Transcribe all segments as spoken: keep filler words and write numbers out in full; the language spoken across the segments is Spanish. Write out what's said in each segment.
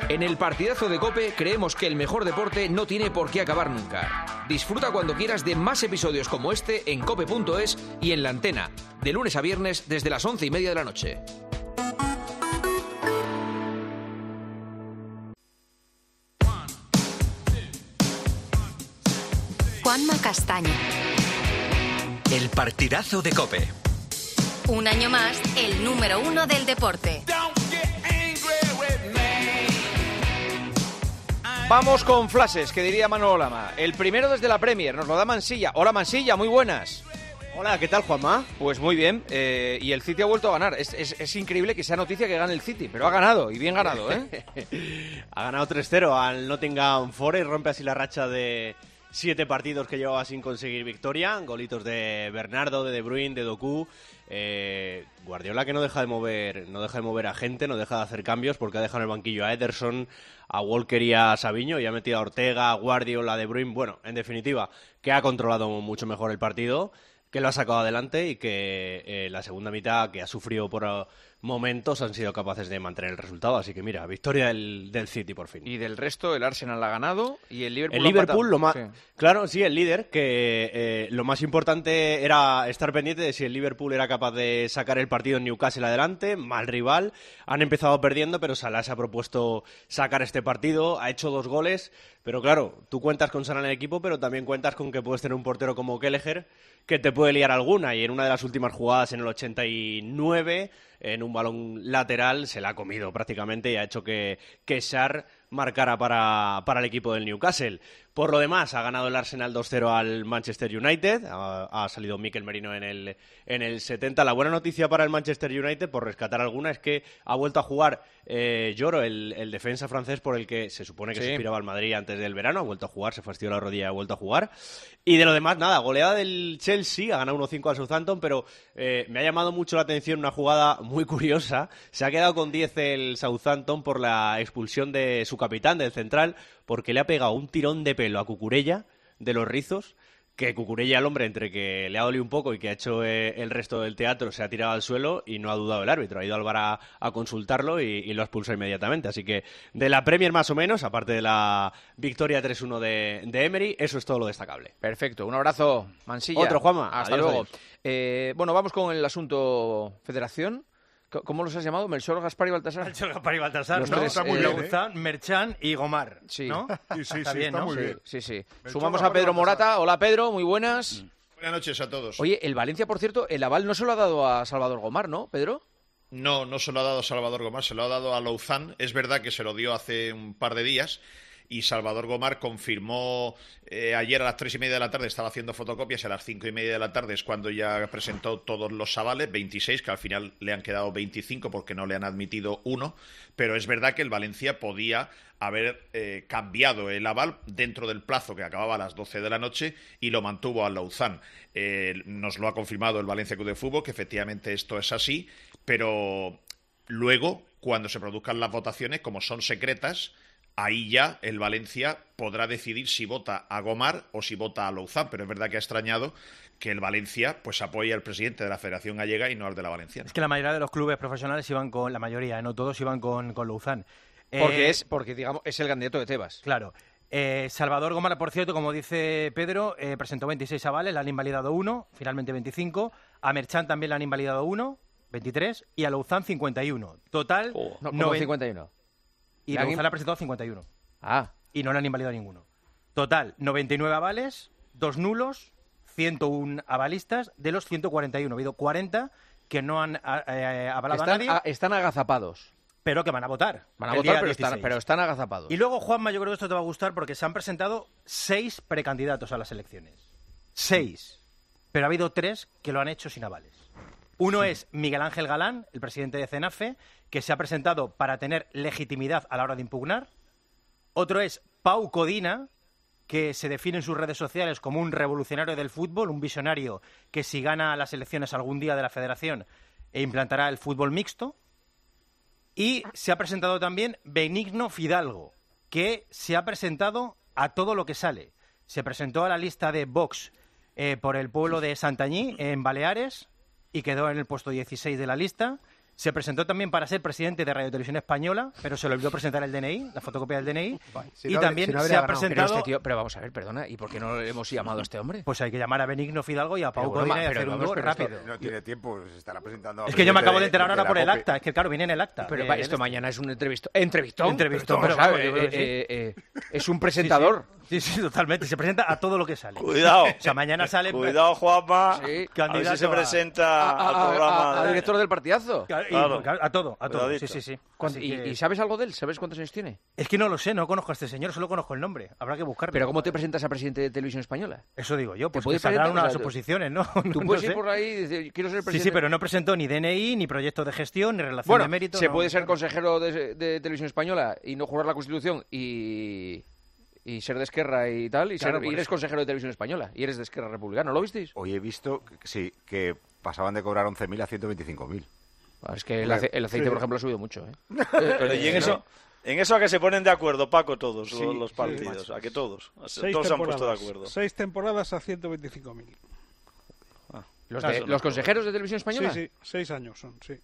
En el partidazo de COPE creemos que el mejor deporte no tiene por qué acabar nunca. Disfruta cuando quieras de más episodios como este en cope punto es y en La Antena, de lunes a viernes desde las once y media de la noche. Juanma Castaño. El partidazo de COPE. Un año más, el número uno del deporte. Vamos con flashes, que diría Manolo Lama. El primero desde la Premier, nos lo da Mansilla. Hola Mansilla, muy buenas. Hola, ¿qué tal, Juanma? Pues muy bien, eh, y el City ha vuelto a ganar. Es, es, es increíble que sea noticia que gane el City, pero ha ganado, y bien ganado, ¿eh? Ha ganado tres cero al Nottingham Forest, rompe así la racha de siete partidos que llevaba sin conseguir victoria. Golitos de Bernardo, de De Bruyne, de Doku. Eh, Guardiola que no deja de mover no deja de mover a gente, no deja de hacer cambios, porque ha dejado en el banquillo a Ederson, a Walker y a Savinho, y ha metido a Ortega, a Guardiola, a De Bruyne. Bueno, en definitiva, que ha controlado mucho mejor el partido, que lo ha sacado adelante y que eh, la segunda mitad, que ha sufrido por uh, momentos, han sido capaces de mantener el resultado. Así que mira, victoria del, del City por fin. Y del resto, el Arsenal ha ganado y el Liverpool El Liverpool, lo más, sí. Claro, sí, el líder, que eh, lo más importante era estar pendiente de si el Liverpool era capaz de sacar el partido en Newcastle adelante. Mal rival, han empezado perdiendo, pero Salah se ha propuesto sacar este partido, ha hecho dos goles, pero claro, tú cuentas con Salah en el equipo, pero también cuentas con que puedes tener un portero como Kelleher, que te puede liar alguna, y en una de las últimas jugadas en el ochenta y nueve, en un balón lateral, se la ha comido prácticamente y ha hecho que, que Sarr marcara para, para el equipo del Newcastle. Por lo demás, ha ganado el Arsenal dos cero al Manchester United, ha, ha salido Mikel Merino en el, en el setenta. La buena noticia para el Manchester United, por rescatar alguna, es que ha vuelto a jugar eh, Lloro, el, el defensa francés por el que se supone que sí. se inspiraba al Madrid antes del verano, ha vuelto a jugar, se fastidió la rodilla y ha vuelto a jugar. Y de lo demás, nada, goleada del Chelsea, ha ganado uno cinco al Southampton, pero eh, me ha llamado mucho la atención una jugada muy curiosa. Se ha quedado con diez el Southampton por la expulsión de su capitán, del central, porque le ha pegado un tirón de pelo a Cucurella de los Rizos, que Cucurella, el hombre, entre que le ha dolido un poco y que ha hecho eh, el resto del teatro, se ha tirado al suelo y no ha dudado el árbitro. Ha ido al V A R a, a consultarlo y, y lo ha expulsado inmediatamente. Así que de la Premier más o menos, aparte de la victoria tres uno de, de Emery, eso es todo lo destacable. Perfecto, un abrazo, Mansilla. Otro, Juanma. Hasta Adiós, luego. Eh, bueno, vamos con el asunto Federación. ¿Cómo los has llamado? ¿Melchor, Gaspar y Baltasar? Melchor, Gaspar y Baltasar, los ¿no? tres, Está muy eh, Lauzán, Merchan y Gomar, sí. ¿no? Sí, sí, está sí, bien, está ¿no? muy Sí. bien. Sí, sí. Melchor, Sumamos Gaspar a Pedro y Baltasar. Morata. Hola, Pedro, muy buenas. Buenas noches a todos. Oye, el Valencia, por cierto, el aval no se lo ha dado a Salvador Gomar, ¿no, Pedro? No, no se lo ha dado a Salvador Gomar, se lo ha dado a Lauzán. Es verdad que se lo dio hace un par de días y Salvador Gomar confirmó eh, ayer a las tres y media de la tarde, estaba haciendo fotocopias, a las cinco y media de la tarde es cuando ya presentó todos los avales, veintiséis, que al final le han quedado veinticinco porque no le han admitido uno, pero es verdad que el Valencia podía haber eh, cambiado el aval dentro del plazo que acababa a las doce de la noche y lo mantuvo al Lauzán. Eh, nos lo ha confirmado el Valencia Club de Fútbol, que efectivamente esto es así, pero luego, cuando se produzcan las votaciones, como son secretas, ahí ya el Valencia podrá decidir si vota a Gomar o si vota a Lauzán, pero es verdad que ha extrañado que el Valencia pues apoye al presidente de la Federación Gallega y no al de la Valenciana. Es que la mayoría de los clubes profesionales iban con, la mayoría, no todos iban con, con Lauzán. Porque Eh, es, porque digamos, es el candidato de Tebas. Claro. Eh, Salvador Gomar, por cierto, como dice Pedro, eh, presentó veintiséis avales, le han invalidado uno, finalmente veinticinco. A Merchan también le han invalidado uno, veintitrés. Y a Lauzán cincuenta y uno. Total, Oh, no, noven- como cincuenta y uno. Y ¿Le han Lauzán ha presentado cincuenta y uno. Ah, Y no le han invalidado ninguno. Total, noventa y nueve avales, dos nulos, ciento uno avalistas, de los ciento cuarenta y uno. Ha habido cuarenta que no han eh, avalado están, a nadie, a- están agazapados. pero que van a votar. Van a el votar, día pero están, dieciséis. pero están agazapados. Y luego, Juanma, yo creo que esto te va a gustar porque se han presentado seis precandidatos a las elecciones. Seis. Pero ha habido tres que lo han hecho sin avales. Uno es Miguel Ángel Galán, el presidente de CENAFE, que se ha presentado para tener legitimidad a la hora de impugnar. Otro es Pau Codina, que se define en sus redes sociales como un revolucionario del fútbol, un visionario que si gana las elecciones algún día de la federación e implantará el fútbol mixto. Y se ha presentado también Benigno Fidalgo, que se ha presentado a todo lo que sale. Se presentó a la lista de Vox eh, por el pueblo de Santañí, en Baleares, y quedó en el puesto dieciséis de la lista. Se presentó también para ser presidente de Radio Televisión Española, pero se le olvidó presentar el D N I, la fotocopia del D N I. Si y no, también si no se ha ganado. presentado... Pero, este tío, pero vamos a ver, perdona, ¿y por qué no hemos llamado a este hombre? Pues hay que llamar a Benigno Fidalgo y a Pau Pero, Codina y pero hacer un vamos, gol pero rápido. esto- No tiene tiempo, se estará presentando. Es que yo me acabo de enterar de ahora la por el COPE. acta, es que claro, viene en el acta. Pero Eh, va, en esto este- mañana es un entrevistón. ¿Entrevistón? Entrevistón, Pero, pero vamos a vamos, ver, yo creo que eh, eh, eh, es un presentador. Sí, sí, totalmente. Se presenta a todo lo que sale. Cuidado. O sea, mañana sale... Cuidado, Juanma. Sí. A ver Candidato si se a- presenta A, al a- programa. a- a de- director del partidazo. Claro, y- Claro. claro, a todo, a todo. Cuidadito. Sí, sí, sí. ¿Cuánto- Así ¿Y, que- y sabes algo de él? ¿Sabes cuántos años tiene? Es que no lo sé, no conozco a este señor, solo conozco el nombre. Habrá que buscarlo. Pero ¿cómo te presentas a presidente de Televisión Española? Eso digo yo, pues puedes que saldrán presentar, unas o sea, oposiciones, ¿no? Tú No puedes sé. ir por ahí y decir, quiero ser Sí, presidente. sí, pero no presentó ni D N I, ni proyecto de gestión, ni relación Bueno, de mérito. se no. puede ser consejero de, de Televisión Española y no jurar la Constitución y, y ser de Esquerra y tal, y, Claro, ser- por y eres eso. consejero de Televisión Española y eres de Esquerra Republicana. ¿Lo visteis? Hoy he visto, que- sí, que pasaban de cobrar once mil a ciento veinticinco mil. Ah, es que el, ace- el aceite, por ejemplo, ha subido mucho. ¿eh? Pero y en eso, en eso a que se ponen de acuerdo, Paco, todos Sí, los, los sí, partidos. sí. A que todos. Seis todos se han puesto de temporadas. acuerdo. Seis temporadas a ciento veinticinco mil. ¿Los, Ah, de- eso no los es consejeros de Televisión Sí, Española? sí, seis años son, sí.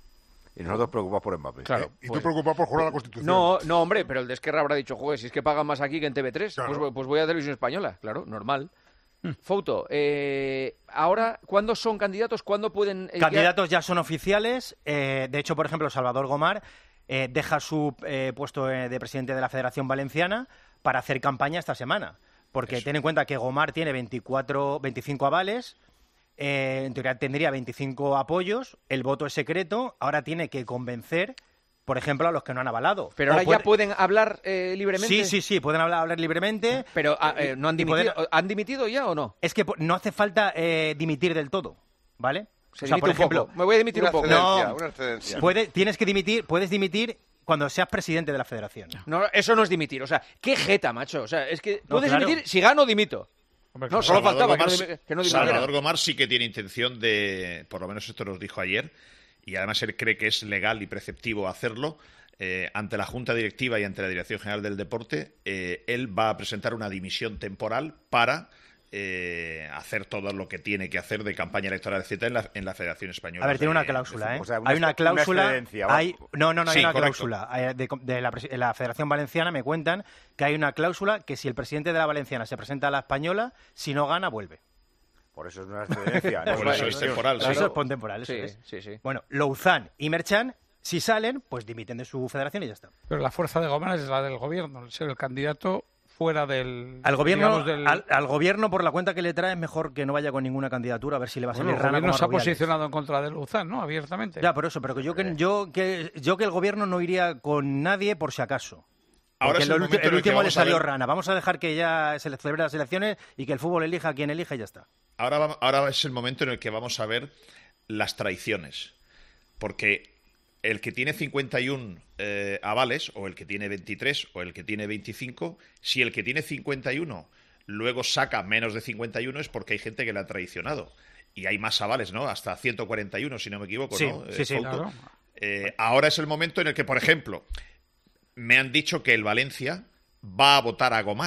Y nosotros preocupados por Mbappé. Claro. Y pues- tú preocupado por jurar la Constitución. No, no, hombre, pero el de Esquerra habrá dicho, joder, si es que pagan más aquí que en T V tres, Claro. pues, pues voy a Televisión Española. Claro, normal. Fouto, eh, ahora, ¿cuándo son candidatos? ¿Cuándo pueden...? eh, Candidatos ya son oficiales. eh, de hecho, por ejemplo, Salvador Gomar eh, deja su eh, puesto eh, de presidente de la Federación Valenciana para hacer campaña esta semana. Porque ten en cuenta que Gomar tiene veinticuatro, veinticinco avales, eh, en teoría tendría veinticinco apoyos, el voto es secreto, ahora tiene que convencer, por ejemplo, a los que no han avalado. Pero O ahora puede- ya pueden hablar eh, libremente. Sí, sí, sí, pueden hablar, hablar libremente. Pero ah, eh, no han Y dimitido. pueden- ¿Han dimitido ya o no? Es que po- no hace falta eh, dimitir del todo, ¿vale? Se O sea, dimite por un ejemplo, poco. Me voy a dimitir Una un poco. excedencia, No. una excedencia. Puede, tienes que dimitir, puedes dimitir cuando seas presidente de la federación. No, eso no es dimitir. O sea, qué jeta, macho. O sea, es que No, puedes claro. dimitir si gano, dimito. No, solo Salvador faltaba que Gomar, no, dimi- que no dimitiera. Salvador Gomar sí que tiene intención de, por lo menos esto nos dijo ayer, y además él cree que es legal y preceptivo hacerlo, eh, ante la Junta Directiva y ante la Dirección General del Deporte, eh, él va a presentar una dimisión temporal para eh, hacer todo lo que tiene que hacer de campaña electoral, etcétera, en la, en la Federación Española. A ver, tiene una de- cláusula, de ¿eh? O sea, una hay una exce- una cláusula. excedencia, ¿va? hay, no, no, no, hay Sí, una correcto. cláusula. eh, De, de la, pres- la Federación Valenciana me cuentan que hay una cláusula que si el presidente de la Valenciana se presenta a la española, si no gana, vuelve. Por eso es una excedencia. ¿no? Por eso es temporal, Eso sí. es pon temporal, eso Sí, es. sí, sí. Bueno, Louzán y Merchan, si salen, pues dimiten de su federación y ya está. Pero la fuerza de Gomar es la del gobierno, el ser el candidato fuera del... Al gobierno, digamos, del- al, al gobierno, por la cuenta que le trae, es mejor que no vaya con ninguna candidatura a ver si le va a Bueno, salir el rana gobierno como a se ha Rubiales. posicionado en contra de Luzán, ¿no? Abiertamente. Ya, por eso, pero que yo que, yo que yo que el gobierno no iría con nadie por si acaso. Ahora Porque es el el, momento ulti- en el el que último le vamos a salió ver- rana. Vamos a dejar que ya se le celebre las elecciones y que el fútbol elija a quien elija y ya está. Ahora, va- ahora es el momento en el que vamos a ver las traiciones. Porque el que tiene cincuenta y uno eh, avales, o el que tiene veintitrés, o el que tiene veinticinco, si el que tiene cincuenta y uno luego saca menos de cincuenta y uno es porque hay gente que le ha traicionado. Y hay más avales, ¿no? Hasta ciento cuarenta y uno, si no me equivoco, Sí, ¿no? sí, Eh, sí, Fouto. claro. Eh, ahora es el momento en el que, por ejemplo, me han dicho que el Valencia va a votar a Gomar.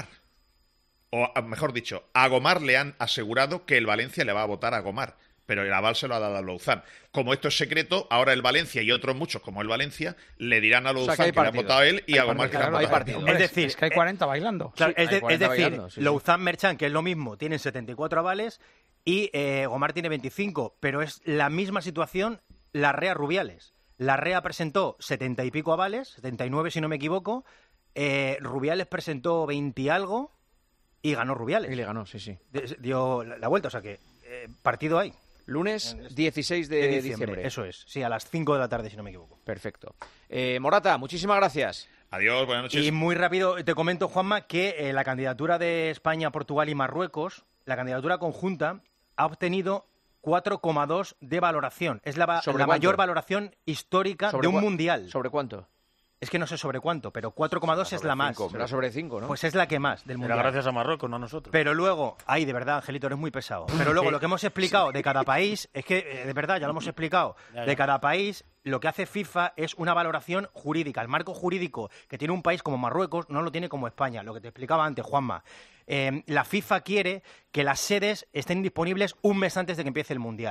O, a- mejor dicho, a Gomar le han asegurado que el Valencia le va a votar a Gomar, pero el aval se lo ha dado a Louzán. Como esto es secreto, ahora el Valencia y otros muchos como el Valencia le dirán a O sea, Louzán que hay que, le han partido. votado a él y Hay a Gomar que le han partido, hay votado a él. partido. Hombre, Es decir, es que hay eh, cuarenta bailando. Claro, Sí, es, de- hay es cuarenta decir, bailando, sí, sí. Louzán Merchan, que es lo mismo, tienen setenta y cuatro avales y eh, Gomar tiene veinticinco, pero es la misma situación Larrea Rubiales. Larrea presentó setenta y pico avales, setenta y nueve si no me equivoco, eh, Rubiales presentó veinte y algo y ganó Rubiales. Y le ganó, sí, sí. De- Dio la la vuelta, o sea que eh, partido hay. Lunes dieciséis de, De diciembre. diciembre, eso es. Sí, a las cinco de la tarde, si no me equivoco. Perfecto. Eh, Morata, muchísimas gracias. Adiós, buenas noches. Y muy rápido te comento, Juanma, que eh, la candidatura de España, Portugal y Marruecos, la candidatura conjunta, ha obtenido cuatro coma dos de valoración. Es la, va- ¿Sobre la cuánto? mayor valoración histórica ¿Sobre de un cua- mundial. ¿Sobre cuánto? Es que no sé sobre cuánto, pero cuatro coma dos es la más. Será sobre cinco, ¿no? Pues es la que más del Era mundial. gracias a Marruecos, no a nosotros. Pero luego, ay, de verdad, Angelito, eres muy pesado. Pero luego lo que hemos explicado de cada país, es que, eh, de verdad, ya lo hemos explicado, Ya, ya. de cada país, lo que hace FIFA es una valoración jurídica. El marco jurídico que tiene un país como Marruecos no lo tiene como España, lo que te explicaba antes, Juanma. Eh, la FIFA quiere que las sedes estén disponibles un mes antes de que empiece el Mundial.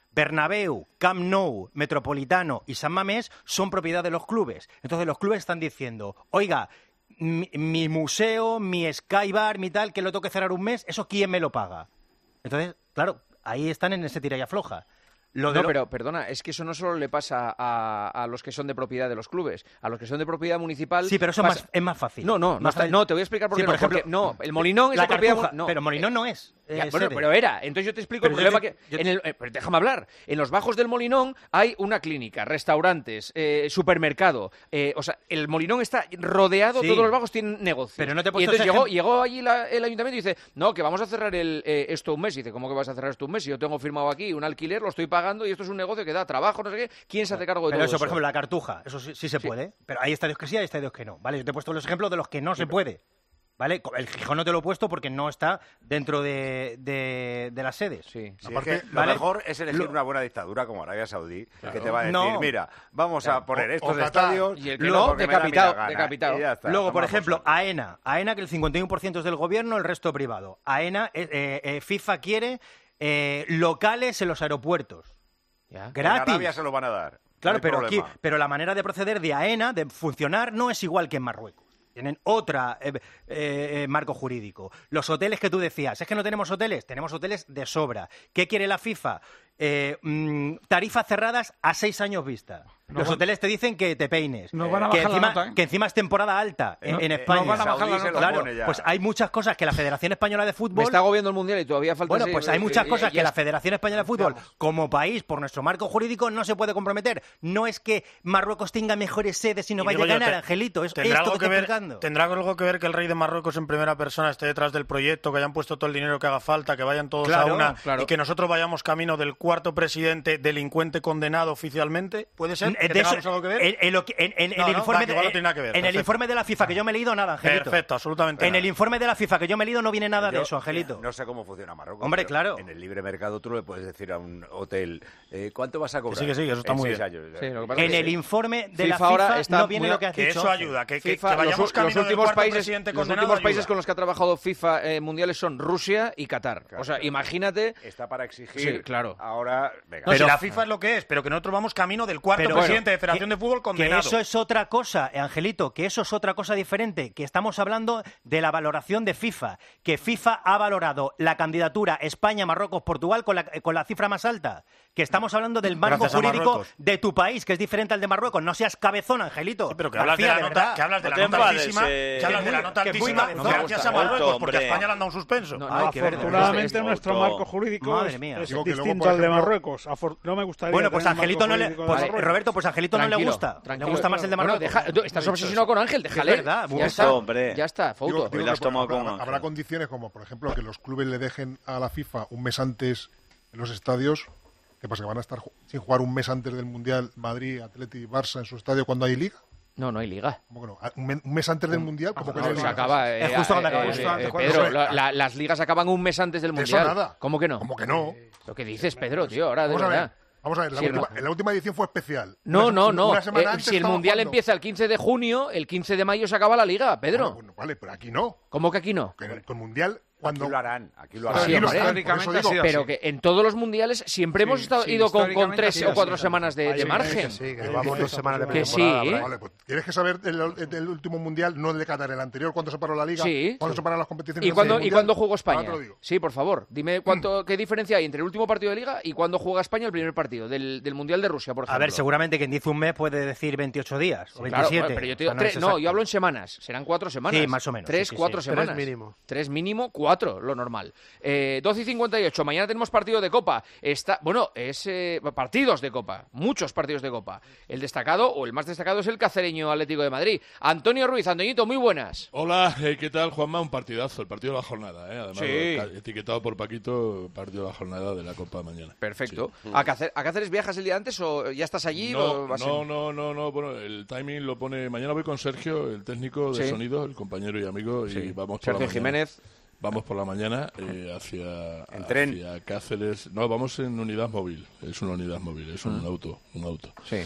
Bernabéu, Camp Nou, Metropolitano y San Mamés son propiedad de los clubes. Entonces los clubes están diciendo, oiga, mi, mi museo, mi Skybar, mi tal, que lo tengo que cerrar un mes, ¿eso quién me lo paga? Entonces, claro, ahí están en ese tira y afloja. Lo no, lo... pero perdona, es que eso no solo le pasa a, a los que son de propiedad de los clubes, a los que son de propiedad municipal... Sí, pero eso pasa... es, más, es más fácil. No, no, no, está... no, te voy a explicar por qué sí, por no. Ejemplo, porque, no, el Molinón es la de propiedad... Cartuja, no, pero Molinón no es. Eh, ya, bueno, pero era. Entonces yo te explico pero el problema yo, que... Yo... En el, eh, pero déjame hablar. En los bajos del Molinón hay una clínica, restaurantes, eh, supermercado. Eh, o sea, el Molinón está rodeado, sí, todos los bajos tienen negocios. Pero no te he y entonces llegó, ejemplo... llegó allí la, el ayuntamiento y dice, no, que vamos a cerrar el, eh, esto un mes. Y dice, ¿cómo que vas a cerrar esto un mes? Si yo tengo firmado aquí un alquiler, lo estoy pagando y esto es un negocio que da trabajo, no sé qué. ¿Quién se hace cargo de pero todo eso? eso? Por ejemplo, la Cartuja, eso sí, sí se sí. puede. Pero hay estadios que sí, hay estadios que no. ¿Vale? Yo te he puesto los ejemplos de los que no sí, se pero... puede. ¿Vale? El Gijón no te lo he puesto porque no está dentro de, de, de las sedes. Sí, sí, Aparte, es que lo ¿vale? mejor es elegir lo... una buena dictadura como Arabia Saudí, claro. que te va a decir, no. mira, vamos claro. a poner o, estos o estadios... Y el que no, decapitado. decapitado. Luego, por ejemplo, AENA. AENA, que el cincuenta y uno por ciento es del gobierno, el resto privado. AENA, eh, eh, FIFA quiere eh, locales en los aeropuertos. ¿Ya? Gratis. En Arabia se lo van a dar. Claro, no pero, aquí, pero la manera de proceder de AENA, de funcionar, no es igual que en Marruecos. Tienen otra eh, eh, marco jurídico. Los hoteles que tú decías, ¿es que no tenemos hoteles? Tenemos hoteles de sobra. ¿Qué quiere la FIFA? Eh, mmm, tarifas cerradas a seis años vista. No Los van... hoteles te dicen que te peines. No van a bajar que, encima, la nota, ¿eh? que encima es temporada alta en, no, en España. No van a bajar la nota. Claro, pues hay muchas cosas que la Federación Española de Fútbol... Me está agobiando el Mundial y todavía falta... Bueno, pues hay muchas cosas eh, que la Federación Española de Fútbol, como país, por nuestro marco jurídico, no se puede comprometer. No es que Marruecos tenga mejores sedes y no vaya a ganar, yo, te, Angelito. Es esto que, algo que te ver, explicando. ¿Tendrá algo que ver que el rey de Marruecos en primera persona esté detrás del proyecto, que hayan puesto todo el dinero que haga falta, que vayan todos claro, a una claro. y que nosotros vayamos camino del cuarto presidente delincuente condenado oficialmente? ¿Puede ser? ¿Que de eso, algo que ver? En, en, en, en, no, el, no, informe va, de, no tiene que ver, en el informe de la FIFA que yo me he leído, nada, Angelito. Perfecto, absolutamente En nada. el informe de la FIFA que yo me he leído no viene nada yo, de eso, Angelito. No sé cómo funciona Marruecos. Hombre, claro. En el libre mercado tú le puedes decir a un hotel, eh, ¿cuánto vas a cobrar? Que sí, que sí, eso está en muy bien. Años, sí, lo que en que el sí. informe de FIFA la FIFA está no viene muy, lo que has que dicho. eso ayuda, que, que, FIFA, que vayamos los, camino los últimos del países, presidente los condenado últimos países ayuda. con los que ha trabajado FIFA eh, mundiales son Rusia y Qatar. Claro, o sea, claro. imagínate... Está para exigir sí, claro. ahora... Venga. No, pero, si la FIFA es lo que es, pero que nosotros vamos camino del cuarto pero, presidente bueno, de Federación que, de Fútbol condenado. Que eso es otra cosa, Angelito, que eso es otra cosa diferente, que estamos hablando de la valoración de FIFA, que FIFA ha valorado la candidatura España, Marruecos, Portugal con la, con la cifra más alta, que estamos hablando del marco jurídico de tu país, que es diferente al de Marruecos. No seas cabezón, Angelito. Sí, pero que hablas García, de la de nota, que hablas de no la nota enfades, altísima, eh, que hablas de la nota altísima, no gracias a Marruecos, porque a hombre. España le han dado un suspenso. No, Ay, no, qué ver- afortunadamente es- nuestro es- marco jurídico Madre es, mía. es Digo que luego, distinto por al de ejemplo- Marruecos. Afor- no me gustaría Bueno, pues tener un marco Angelito no le, jurídico de pues, Marruecos. Roberto, pues Angelito no le Tranquilo, gusta. tranquilo. Le gusta más el de Bueno, Marruecos. deja, tú estás obsesionado con Ángel, déjale. Es verdad, ya muy está, bien. Hombre. ya está, Fouto. Digo, digo Hoy las que, tomo habrá, con habrá Ángel. condiciones como, por ejemplo, que los clubes le dejen a la FIFA un mes antes en los estadios. ¿Qué pasa? ¿Que van a estar ju- sin jugar un mes antes del Mundial Madrid, Atleti y Barça en su estadio cuando hay liga? No, no hay liga. ¿Cómo que no? ¿Un, me- un mes antes del Mundial? ¿Cómo que no hay Se liga? acaba. eh, Es justo cuando eh, acaba, eh, justo eh, antes, eh, cuando- Pedro, Eso- la- la- las ligas acaban un mes antes del De eso Mundial. nada. ¿Cómo que no? ¿Cómo que no? Lo que dices, Pedro, tío, ahora de Vamos a ver. verdad. Vamos a ver, la, Sí, última, no. en la última edición fue especial. No, Una- no, no. una semana Eh, antes si el estaba Mundial jugando. empieza el quince de junio, el quince de mayo se acaba la liga, Pedro. Bueno, bueno, vale, pero aquí no. ¿Cómo que aquí no? Que en el- con Mundial, cuando... Aquí lo harán, aquí lo Ah, harán. sí, Aquí lo hombre. harán, por eso Históricamente ha digo. sido Pero así. que en todos los mundiales siempre hemos Sí, estado sí, ido con, con históricamente tres ha sido o cuatro así. semanas de, de Sí, margen. sí, que Que llevamos sí, dos semanas de que sí, pretemporada, ¿eh? por ahí. Vale, pues tienes que saber el, el- el último mundial, no el de Qatar, el anterior, cuándo se paró la liga, Sí. cuándo se paran las competiciones. ¿Y del cuándo, ¿Y mundial. cuándo jugó Ahora España? te lo digo. Sí, por favor. Dime cuánto, qué diferencia hay entre el último partido de liga y cuándo juega España el primer partido del, del Mundial de Rusia, por ejemplo. A ver, seguramente quien dice un mes puede decir veintiocho días o Claro, veintisiete. bueno, pero yo te O sea, digo, tres- es no, exacto. yo hablo en semanas. Serán cuatro semanas. Sí, más o menos, Tres, sí, sí, cuatro sí. semanas. Tres mínimo. Tres mínimo, cuatro, lo normal. Eh, doce y cincuenta y ocho, mañana tenemos partido de Copa. Está, bueno, es eh, partidos de Copa, muchos partidos de Copa. El destacado, o el más destacado, es el cacereño Atlético de Madrid. Antonio Ruiz, Antoñito, muy buenas. Hola, eh, ¿qué tal, Juanma? Un partidazo, el partido de la jornada, ¿eh? Además, Sí. ca- etiquetado por Paquito, partido de la jornada de la Copa mañana. Perfecto. Sí. ¿A, Cáceres, ¿A Cáceres viajas el día antes o ya estás allí? No, o vas no, en- no, no, no, bueno, el timing lo pone... Mañana voy con Sergio, el técnico de Sí. sonido, el compañero y amigo, y Sí. vamos por Sergio la mañana. Jiménez. Vamos por la mañana eh, hacia, ¿En tren? hacia Cáceres. No, vamos en unidad móvil. Es una unidad móvil, es un auto, un auto. Sí.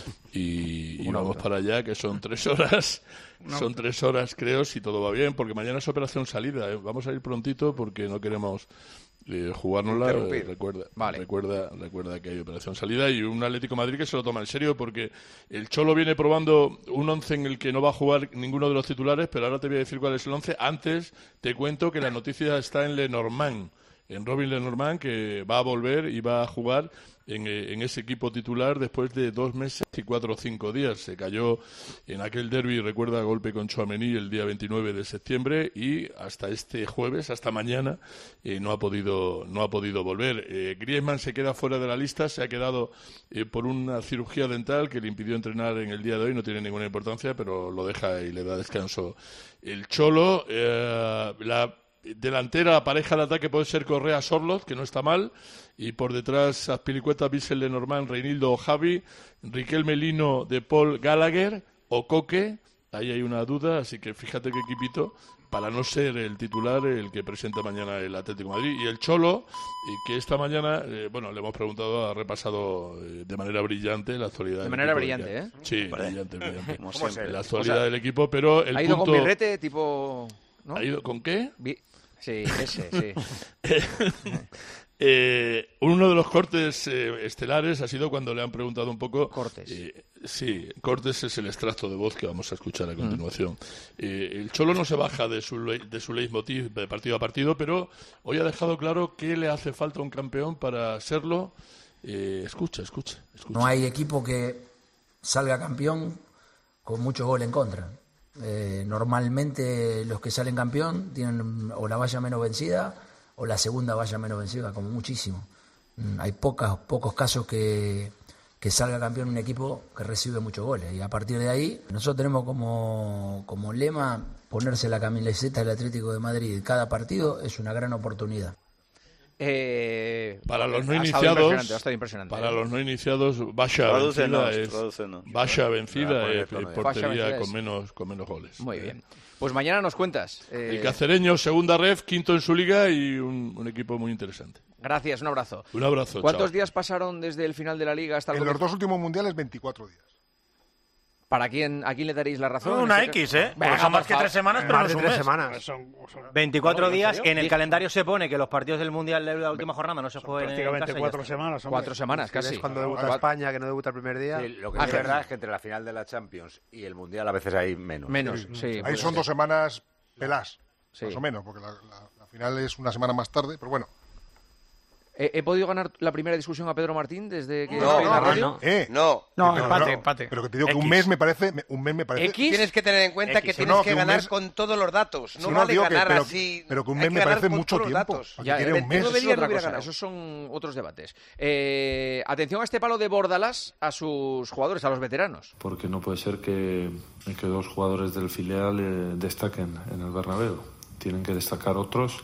Y, y Un vamos auto. para allá, que son tres horas. Son tres horas, creo, si todo va bien, porque mañana es operación salida. ¿eh? Vamos a ir prontito porque no queremos eh, jugárnosla, eh, recuerda, vale. recuerda, recuerda que hay operación salida y un Atlético de Madrid que se lo toma en serio porque el Cholo viene probando un once en el que no va a jugar ninguno de los titulares, pero ahora te voy a decir cuál es el once. Antes te cuento que la noticia está en Lenormand, en Robin Lenormand, que va a volver y va a jugar en, en ese equipo titular después de dos meses y cuatro o cinco días. Se cayó en aquel derbi, recuerda, golpe con Tchouaméni el día veintinueve de septiembre y hasta este jueves, hasta mañana, eh, no ha podido no ha podido volver. Eh, Griezmann se queda fuera de la lista, se ha quedado eh, por una cirugía dental que le impidió entrenar en el día de hoy, no tiene ninguna importancia, pero lo deja y le da descanso el Cholo. Eh, la delantera, pareja de ataque puede ser Correa Sorloth, que no está mal, y por detrás Azpilicueta, Bissell, Lenormand, Reinildo o Javi, Riquelme, Lino, De Paul, Gallagher o Coque. Ahí hay una duda, así que fíjate qué equipito, para no ser el titular el que presenta mañana el Atlético de Madrid. Y el Cholo, que esta mañana, eh, bueno, le hemos preguntado, ha repasado eh, de manera brillante la actualidad de del manera equipo. brillante, ¿eh? Sí, brillante, brillante. Como siempre. La actualidad O sea, del equipo, pero el ¿ha ido punto... con birrete tipo...? ¿No? ¿Ha ido con qué? Vi... Sí, ese, sí. eh, uno de los cortes eh, estelares ha sido cuando le han preguntado un poco... Cortes. Eh, sí, cortes es el extracto de voz que vamos a escuchar a continuación. Mm. Eh, el Cholo no se baja de su, de su leitmotiv de partido a partido, pero hoy ha dejado claro que le hace falta un campeón para serlo. Eh, escucha, escucha, escucha. No hay equipo que salga campeón con muchos goles en contra. Eh, normalmente los que salen campeón tienen o la valla menos vencida o la segunda valla menos vencida, como muchísimo. Mm, hay pocas, pocos casos que, que salga campeón un equipo que recibe muchos goles, y a partir de ahí nosotros tenemos como, como lema ponerse la camiseta del Atlético de Madrid cada partido es una gran oportunidad. Eh, para los no ha iniciados, ha impresionante, para ¿eh? los no iniciados, Basha vencida es Basha vencida es portería con menos con menos goles. Muy bien. Pues mañana nos cuentas. Eh... El Cacereño, segunda ref, quinto en su liga y un, un equipo muy interesante. Gracias, un abrazo. Un abrazo. ¿Cuántos chao. días pasaron desde el final de la liga hasta el En los dos últimos mundiales, veinticuatro días. ¿Para quién, a quién le daréis la razón? Una X, ¿eh? Venga, son más que tres semanas, pero más no de es un tres mes. semanas. Son, son veinticuatro días. En el Dije... calendario se pone que los partidos del Mundial de la última jornada no se juegan en prácticamente casa. Cuatro semanas. Hombre. Cuatro semanas, casi. Es cuando debuta Cuatro. España, que no debuta el primer día. Sí, lo que ah, es verdad es que entre la final de la Champions y el Mundial a veces hay menos. Menos, sí. sí Ahí son ser. dos semanas pelás, sí. más o menos, porque la, la, la final es una semana más tarde, pero bueno. ¿He, ¿He podido ganar la primera discusión a Pedro Martín desde que no, estoy en la no, radio? No, eh, no. no pero, empate, no, empate. Pero que te digo X. que un mes me parece... Un mes me parece ¿X? Tienes que tener en cuenta X. que tienes no, que, que ganar mes... con todos los datos. No sí, vale no, ganar que, pero, así. Pero que un mes me parece mucho tiempo. Ya, el un mes. Eso Es otra cosa. Esos son otros debates. Eh, atención a este palo de Bordalás a sus jugadores, a los veteranos. Porque no puede ser que, que dos jugadores del filial eh, destaquen en el Bernabéu. Tienen que destacar otros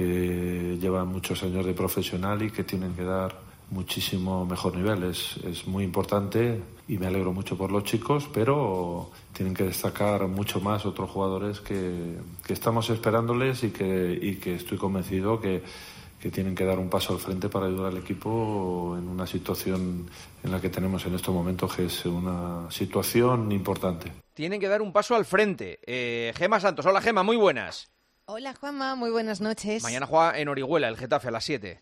que llevan muchos años de profesional y que tienen que dar muchísimo mejor nivel. Es, es muy importante y me alegro mucho por los chicos, pero tienen que destacar mucho más otros jugadores que, que estamos esperándoles y que, y que estoy convencido que, que tienen que dar un paso al frente para ayudar al equipo en una situación en la que tenemos en estos momentos, que es una situación importante. Tienen que dar un paso al frente. Eh, Gema Santos, hola Gema, muy buenas. Hola Juanma, muy buenas noches. Mañana juega en Orihuela el Getafe a las siete.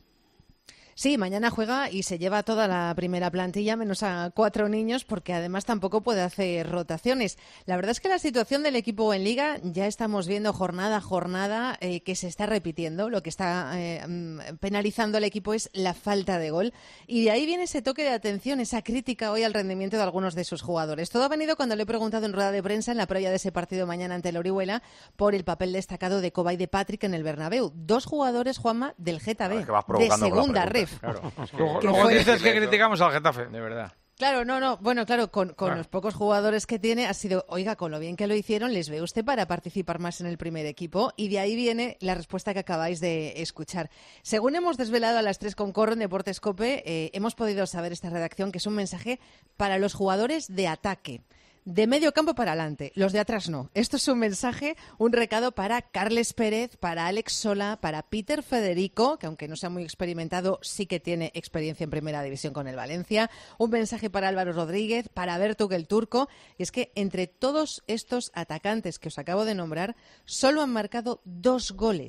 Sí, mañana juega y se lleva toda la primera plantilla, menos a cuatro niños, porque además tampoco puede hacer rotaciones. La verdad es que la situación del equipo en Liga ya estamos viendo jornada a jornada eh, que se está repitiendo. Lo que está eh, penalizando al equipo es la falta de gol. Y de ahí viene ese toque de atención, esa crítica hoy al rendimiento de algunos de sus jugadores. Todo ha venido cuando le he preguntado en rueda de prensa en la previa de ese partido mañana ante el Orihuela por el papel destacado de Coba y de Patrick en el Bernabéu. Dos jugadores, Juanma, del Getafe, de segunda ref. Claro. Es que luego luego dices que criticamos al Getafe. De verdad. Claro, no, no. Bueno, claro, con, con ah. los pocos jugadores que tiene ha sido, oiga, con lo bien que lo hicieron, les ve usted para participar más en el primer equipo. Y de ahí viene la respuesta que acabáis de escuchar. Según hemos desvelado a las tres con Corro en Deportes COPE, eh, hemos podido saber esta redacción que es un mensaje para los jugadores de ataque. De medio campo para adelante, los de atrás no. Esto es un mensaje, un recado para Carles Pérez, para Alex Sola, para Peter Federico, que aunque no sea muy experimentado, sí que tiene experiencia en Primera División con el Valencia. Un mensaje para Álvaro Rodríguez, para Bertuk el Turco. Y es que entre todos estos atacantes que os acabo de nombrar, solo han marcado dos goles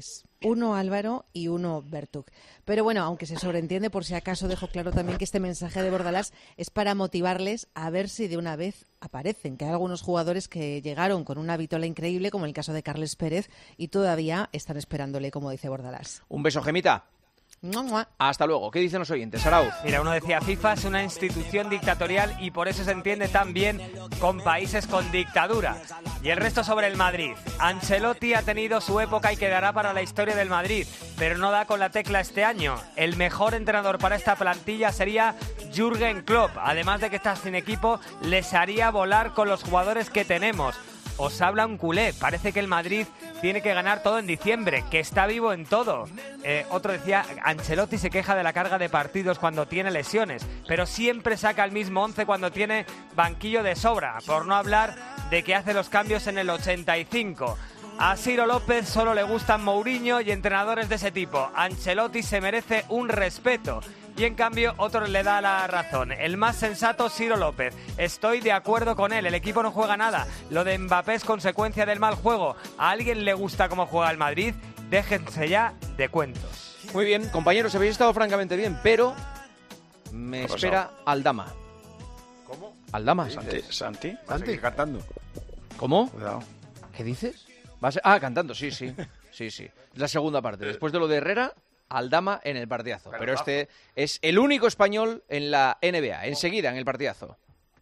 uno Álvaro y uno Bertuk. Pero bueno, aunque se sobreentiende, por si acaso dejo claro también que este mensaje de Bordalás es para motivarles a ver si de una vez aparecen, que hay algunos jugadores que llegaron con una vitola increíble, como el caso de Carles Pérez, y todavía están esperándole, como dice Bordalás. Un beso, Gemita. Hasta luego. ¿Qué dicen los oyentes, Arauz? Mira, uno decía, FIFA es una institución dictatorial y por eso se entiende tan bien con países con dictadura. Y el resto sobre el Madrid. Ancelotti ha tenido su época y quedará para la historia del Madrid, pero no da con la tecla este año. El mejor entrenador para esta plantilla sería Jürgen Klopp. Además de que está sin equipo, les haría volar con los jugadores que tenemos. Os habla un culé, parece que el Madrid tiene que ganar todo en diciembre, que está vivo en todo. Eh, otro decía, Ancelotti se queja de la carga de partidos cuando tiene lesiones, pero siempre saca el mismo once cuando tiene banquillo de sobra, por no hablar de que hace los cambios en el ochenta y cinco. A Ciro López solo le gustan Mourinho y entrenadores de ese tipo. Ancelotti se merece un respeto. Y en cambio, otro le da la razón. El más sensato, Ciro López. Estoy de acuerdo con él, el equipo no juega nada. Lo de Mbappé es consecuencia del mal juego. ¿A alguien le gusta cómo juega el Madrid? Déjense ya de cuentos. Muy bien, compañeros, habéis estado francamente bien, pero me espera Aldama. ¿Cómo? Aldama. Santi. Santi. Santi. Cantando. ¿Cómo? Cuidado. ¿Qué dices? ¿Vas a... Ah, cantando, sí, sí. Sí, sí. La segunda parte. Después de lo de Herrera, Aldama en el partidazo. Pero, Pero este es el único español en la N B A. Enseguida, en el partidazo.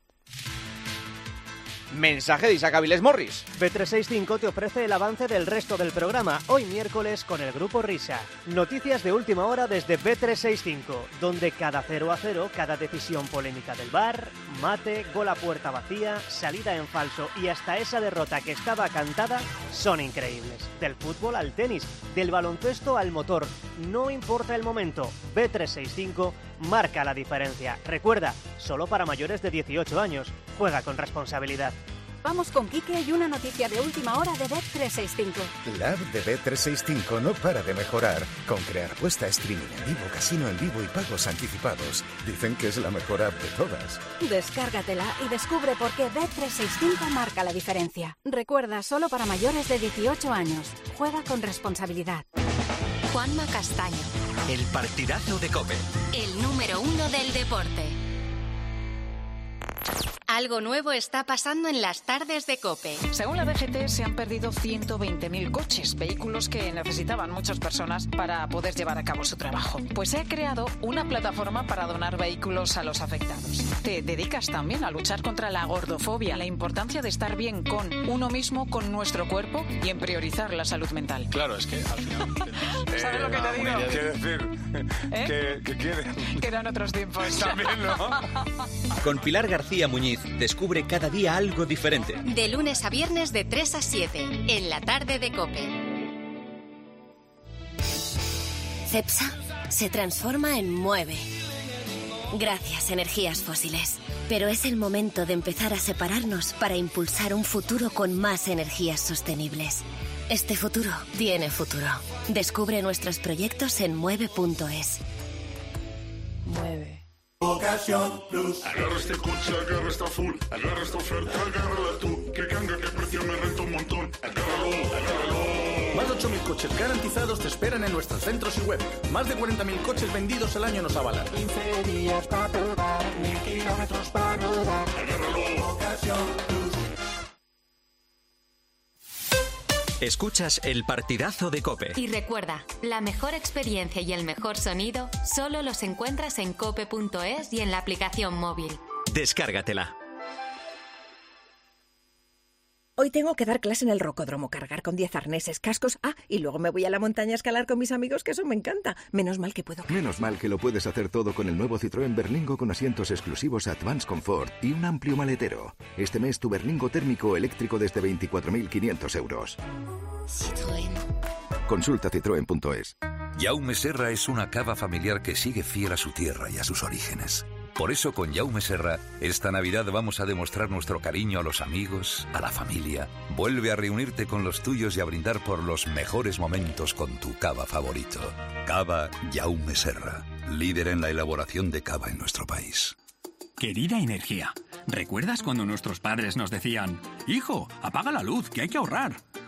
Mensaje de Isaac Avilés Morris. B trescientos sesenta y cinco te ofrece el avance del resto del programa, hoy miércoles con el Grupo Risa. Noticias de última hora desde B trescientos sesenta y cinco, donde cada cero a cero, cada decisión polémica del V A R, mate, gol a puerta vacía, salida en falso y hasta esa derrota que estaba cantada son increíbles. Del fútbol al tenis, del baloncesto al motor, no importa el momento, B trescientos sesenta y cinco marca la diferencia. Recuerda, solo para mayores de dieciocho años. Juega con responsabilidad. Vamos con Quique y una noticia de última hora de B trescientos sesenta y cinco. La app de B trescientos sesenta y cinco no para de mejorar, con crear apuesta, streaming en vivo, casino en vivo y pagos anticipados. Dicen que es la mejor app de todas. Descárgatela y descubre por qué B trescientos sesenta y cinco marca la diferencia. Recuerda, solo para mayores de dieciocho años. Juega con responsabilidad. Juanma Castaño. El partidazo de COPE. El número uno del deporte. Algo nuevo está pasando en las tardes de COPE. Según la D G T, se han perdido ciento veinte mil coches, vehículos que necesitaban muchas personas para poder llevar a cabo su trabajo. Pues se ha creado una plataforma para donar vehículos a los afectados. Te dedicas también a luchar contra la gordofobia, la importancia de estar bien con uno mismo, con nuestro cuerpo y en priorizar la salud mental. Claro, es que al final... ¿Sabes lo que te digo? Quiere decir ¿Eh? que, que quiere. Que eran otros tiempos. También, ¿no? Con Pilar García Muñiz, descubre cada día algo diferente. De lunes a viernes de tres a siete, en la tarde de COPE. Cepsa se transforma en mueve. Gracias, energías fósiles. Pero es el momento de empezar a separarnos para impulsar un futuro con más energías sostenibles. Este futuro tiene futuro. Descubre nuestros proyectos en mueve punto es. Mueve. Ocasión Plus. Agarra este coche, agarra esta full, agarra esta oferta, agárrala tú. Que canga, que precio me renta un montón. Agárralo, agárralo. Más de ocho mil coches garantizados te esperan en nuestros centros y web. Más de cuarenta mil coches vendidos al año nos avalan. quince días para probar, mil kilómetros para rodar. Agárralo, Ocasión Plus. Escuchas el partidazo de COPE. Y recuerda, la mejor experiencia y el mejor sonido solo los encuentras en cope punto es y en la aplicación móvil. Descárgatela. Hoy tengo que dar clase en el rocódromo, cargar con diez arneses, cascos, ah, y luego me voy a la montaña a escalar con mis amigos, que eso me encanta. Menos mal que puedo... Menos mal que lo puedes hacer todo con el nuevo Citroën Berlingo con asientos exclusivos Advanced Comfort y un amplio maletero. Este mes tu Berlingo térmico eléctrico desde veinticuatro mil quinientos euros. Citroën. Consulta citroen punto es. Jaume Serra es una cava familiar que sigue fiel a su tierra y a sus orígenes. Por eso con Jaume Serra, esta Navidad vamos a demostrar nuestro cariño a los amigos, a la familia. Vuelve a reunirte con los tuyos y a brindar por los mejores momentos con tu cava favorito. Cava Jaume Serra, líder en la elaboración de cava en nuestro país. Querida Energía, ¿recuerdas cuando nuestros padres nos decían: hijo, apaga la luz, que hay que ahorrar?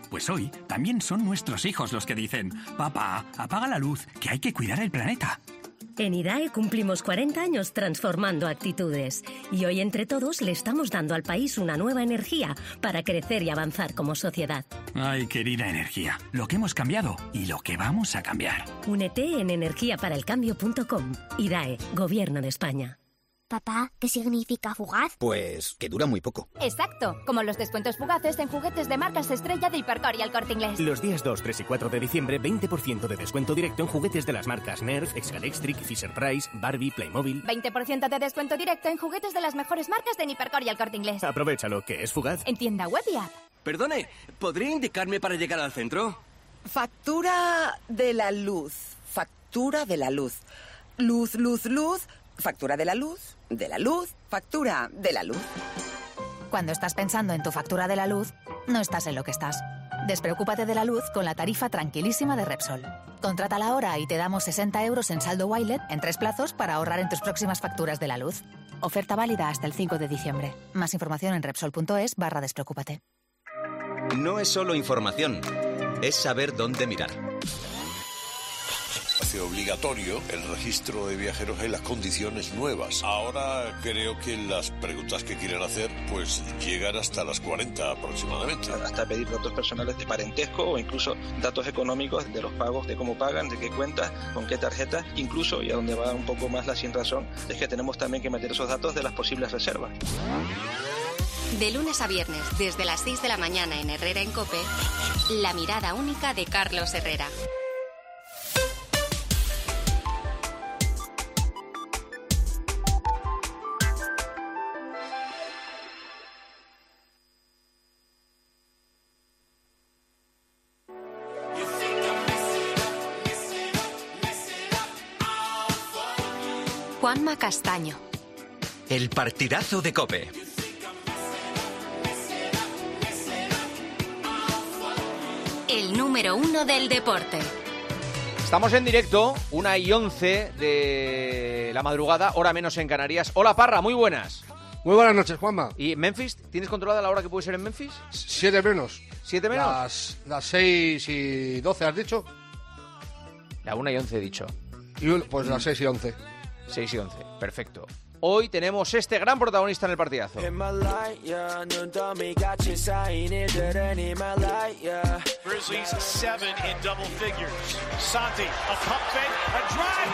Pues hoy también son nuestros hijos los que dicen: papá, apaga la luz, que hay que cuidar el planeta. En IDAE cumplimos cuarenta años transformando actitudes y hoy entre todos le estamos dando al país una nueva energía para crecer y avanzar como sociedad. Ay, querida energía, lo que hemos cambiado y lo que vamos a cambiar. Únete en energía para el cambio punto com. IDAE, Gobierno de España. Papá, ¿qué significa fugaz? Pues que dura muy poco. Exacto, como los descuentos fugaces en juguetes de marcas estrella de Hipercor y El Corte Inglés. Los días dos, tres y cuatro de diciembre, veinte por ciento de descuento directo en juguetes de las marcas Nerf, Excalectric, Fisher-Price, Barbie, Playmobil. veinte por ciento de descuento directo en juguetes de las mejores marcas de Hipercor y El Corte Inglés. Aprovechalo, que es fugaz. En tienda web y app. Perdone, ¿podría indicarme para llegar al centro? Factura de la luz. Factura de la luz. Luz, luz, luz. Factura de la luz, de la luz, factura de la luz. Cuando estás pensando en tu factura de la luz, no estás en lo que estás. Despreocúpate de la luz con la tarifa tranquilísima de Repsol. Contrátala ahora y te damos sesenta euros en saldo Wilet en tres plazos para ahorrar en tus próximas facturas de la luz. Oferta válida hasta el cinco de diciembre. Más información en repsol.es barra despreocúpate. No es solo información, es saber dónde mirar. Hace obligatorio el registro de viajeros en las condiciones nuevas. Ahora creo que las preguntas que quieren hacer pues llegan hasta las cuarenta aproximadamente. Hasta pedir datos personales de parentesco o incluso datos económicos de los pagos, de cómo pagan, de qué cuentas, con qué tarjeta. Incluso, y a donde va un poco más la sin razón, es que tenemos también que meter esos datos de las posibles reservas. De lunes a viernes, desde las seis de la mañana en Herrera en COPE, la mirada única de Carlos Herrera. Juanma Castaño. El partidazo de COPE. El número uno del deporte. Estamos en directo, una y once de la madrugada, hora menos en Canarias. Hola Parra, muy buenas. Muy buenas noches, Juanma. ¿Y Memphis? ¿Tienes controlada la hora que puede ser en Memphis? Siete menos. ¿Siete menos? Las, las seis y doce, ¿has dicho? La una y once he dicho. Y un, pues las seis y once. Seis y once, perfecto. Hoy tenemos este gran protagonista en el partidazo. Grizzlies seven in double figures. Santi, a pump fake, a drive.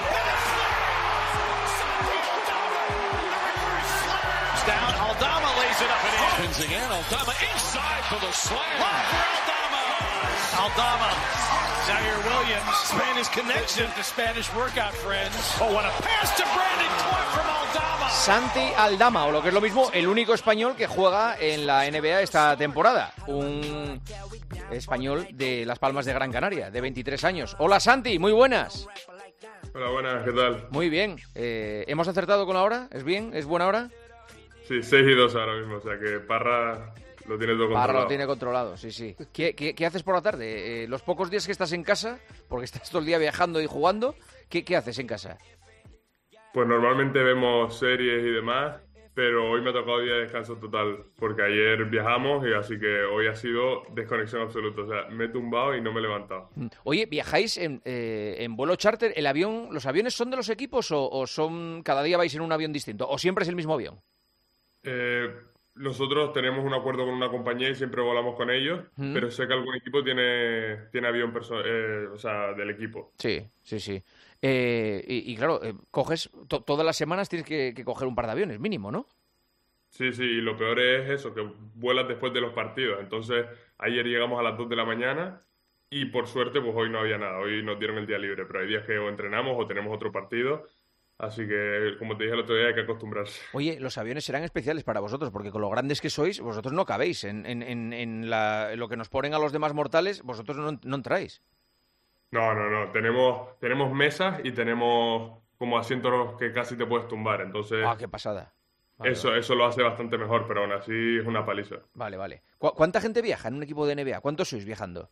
Down, Aldama lays it up and in. Pins again, Aldama inside for the slam. Love for Aldama. Aldama. Zaire Williams, Spanish connection to Spanish workout friends. Oh, what a pass to Brandon Clark from Aldama. Santi Aldama, o lo que es lo mismo, el único español que juega en la N B A esta temporada. Un español de Las Palmas de Gran Canaria, de veintitrés años. Hola Santi, muy buenas. Hola, buenas, ¿qué tal? Muy bien. Eh, ¿Hemos acertado con la hora? ¿Es bien? ¿Es buena hora? Sí, seis y dos ahora mismo, o sea que Parra lo tiene todo controlado. Parra lo tiene controlado, sí, sí. ¿Qué, qué, qué haces por la tarde? Eh, los pocos días que estás en casa, porque estás todo el día viajando y jugando, ¿qué, qué haces en casa? Pues normalmente vemos series y demás, pero hoy me ha tocado día de descanso total, porque ayer viajamos y así que hoy ha sido desconexión absoluta. O sea, me he tumbado y no me he levantado. Oye, ¿viajáis en, eh, en vuelo charter? ¿El avión, los aviones son de los equipos o, o son cada día vais en un avión distinto? ¿O siempre es el mismo avión? Eh, nosotros tenemos un acuerdo con una compañía y siempre volamos con ellos, mm. pero sé que algún equipo tiene, tiene avión perso- eh, o sea, del equipo. Sí, sí, sí. Eh, y, y claro, eh, coges to- todas las semanas tienes que, que coger un par de aviones, mínimo, ¿no? Sí, sí, y lo peor es eso, que vuelas después de los partidos. Entonces, ayer llegamos a las dos de la mañana y por suerte, pues hoy no había nada. Hoy nos dieron el día libre, pero hay días que o entrenamos o tenemos otro partido. Así que, como te dije el otro día, hay que acostumbrarse. Oye, los aviones serán especiales para vosotros, porque con lo grandes que sois, vosotros no cabéis. En, en, en, en, la, en lo que nos ponen a los demás mortales, vosotros no, no entráis. No, no, no. Tenemos, tenemos mesas y tenemos como asientos que casi te puedes tumbar. Entonces, ¡ah, qué pasada! Vale, eso, vale. eso lo hace bastante mejor, pero aún así es una paliza. Vale, vale. ¿Cu- ¿Cuánta gente viaja en un equipo de N B A? ¿Cuántos sois viajando?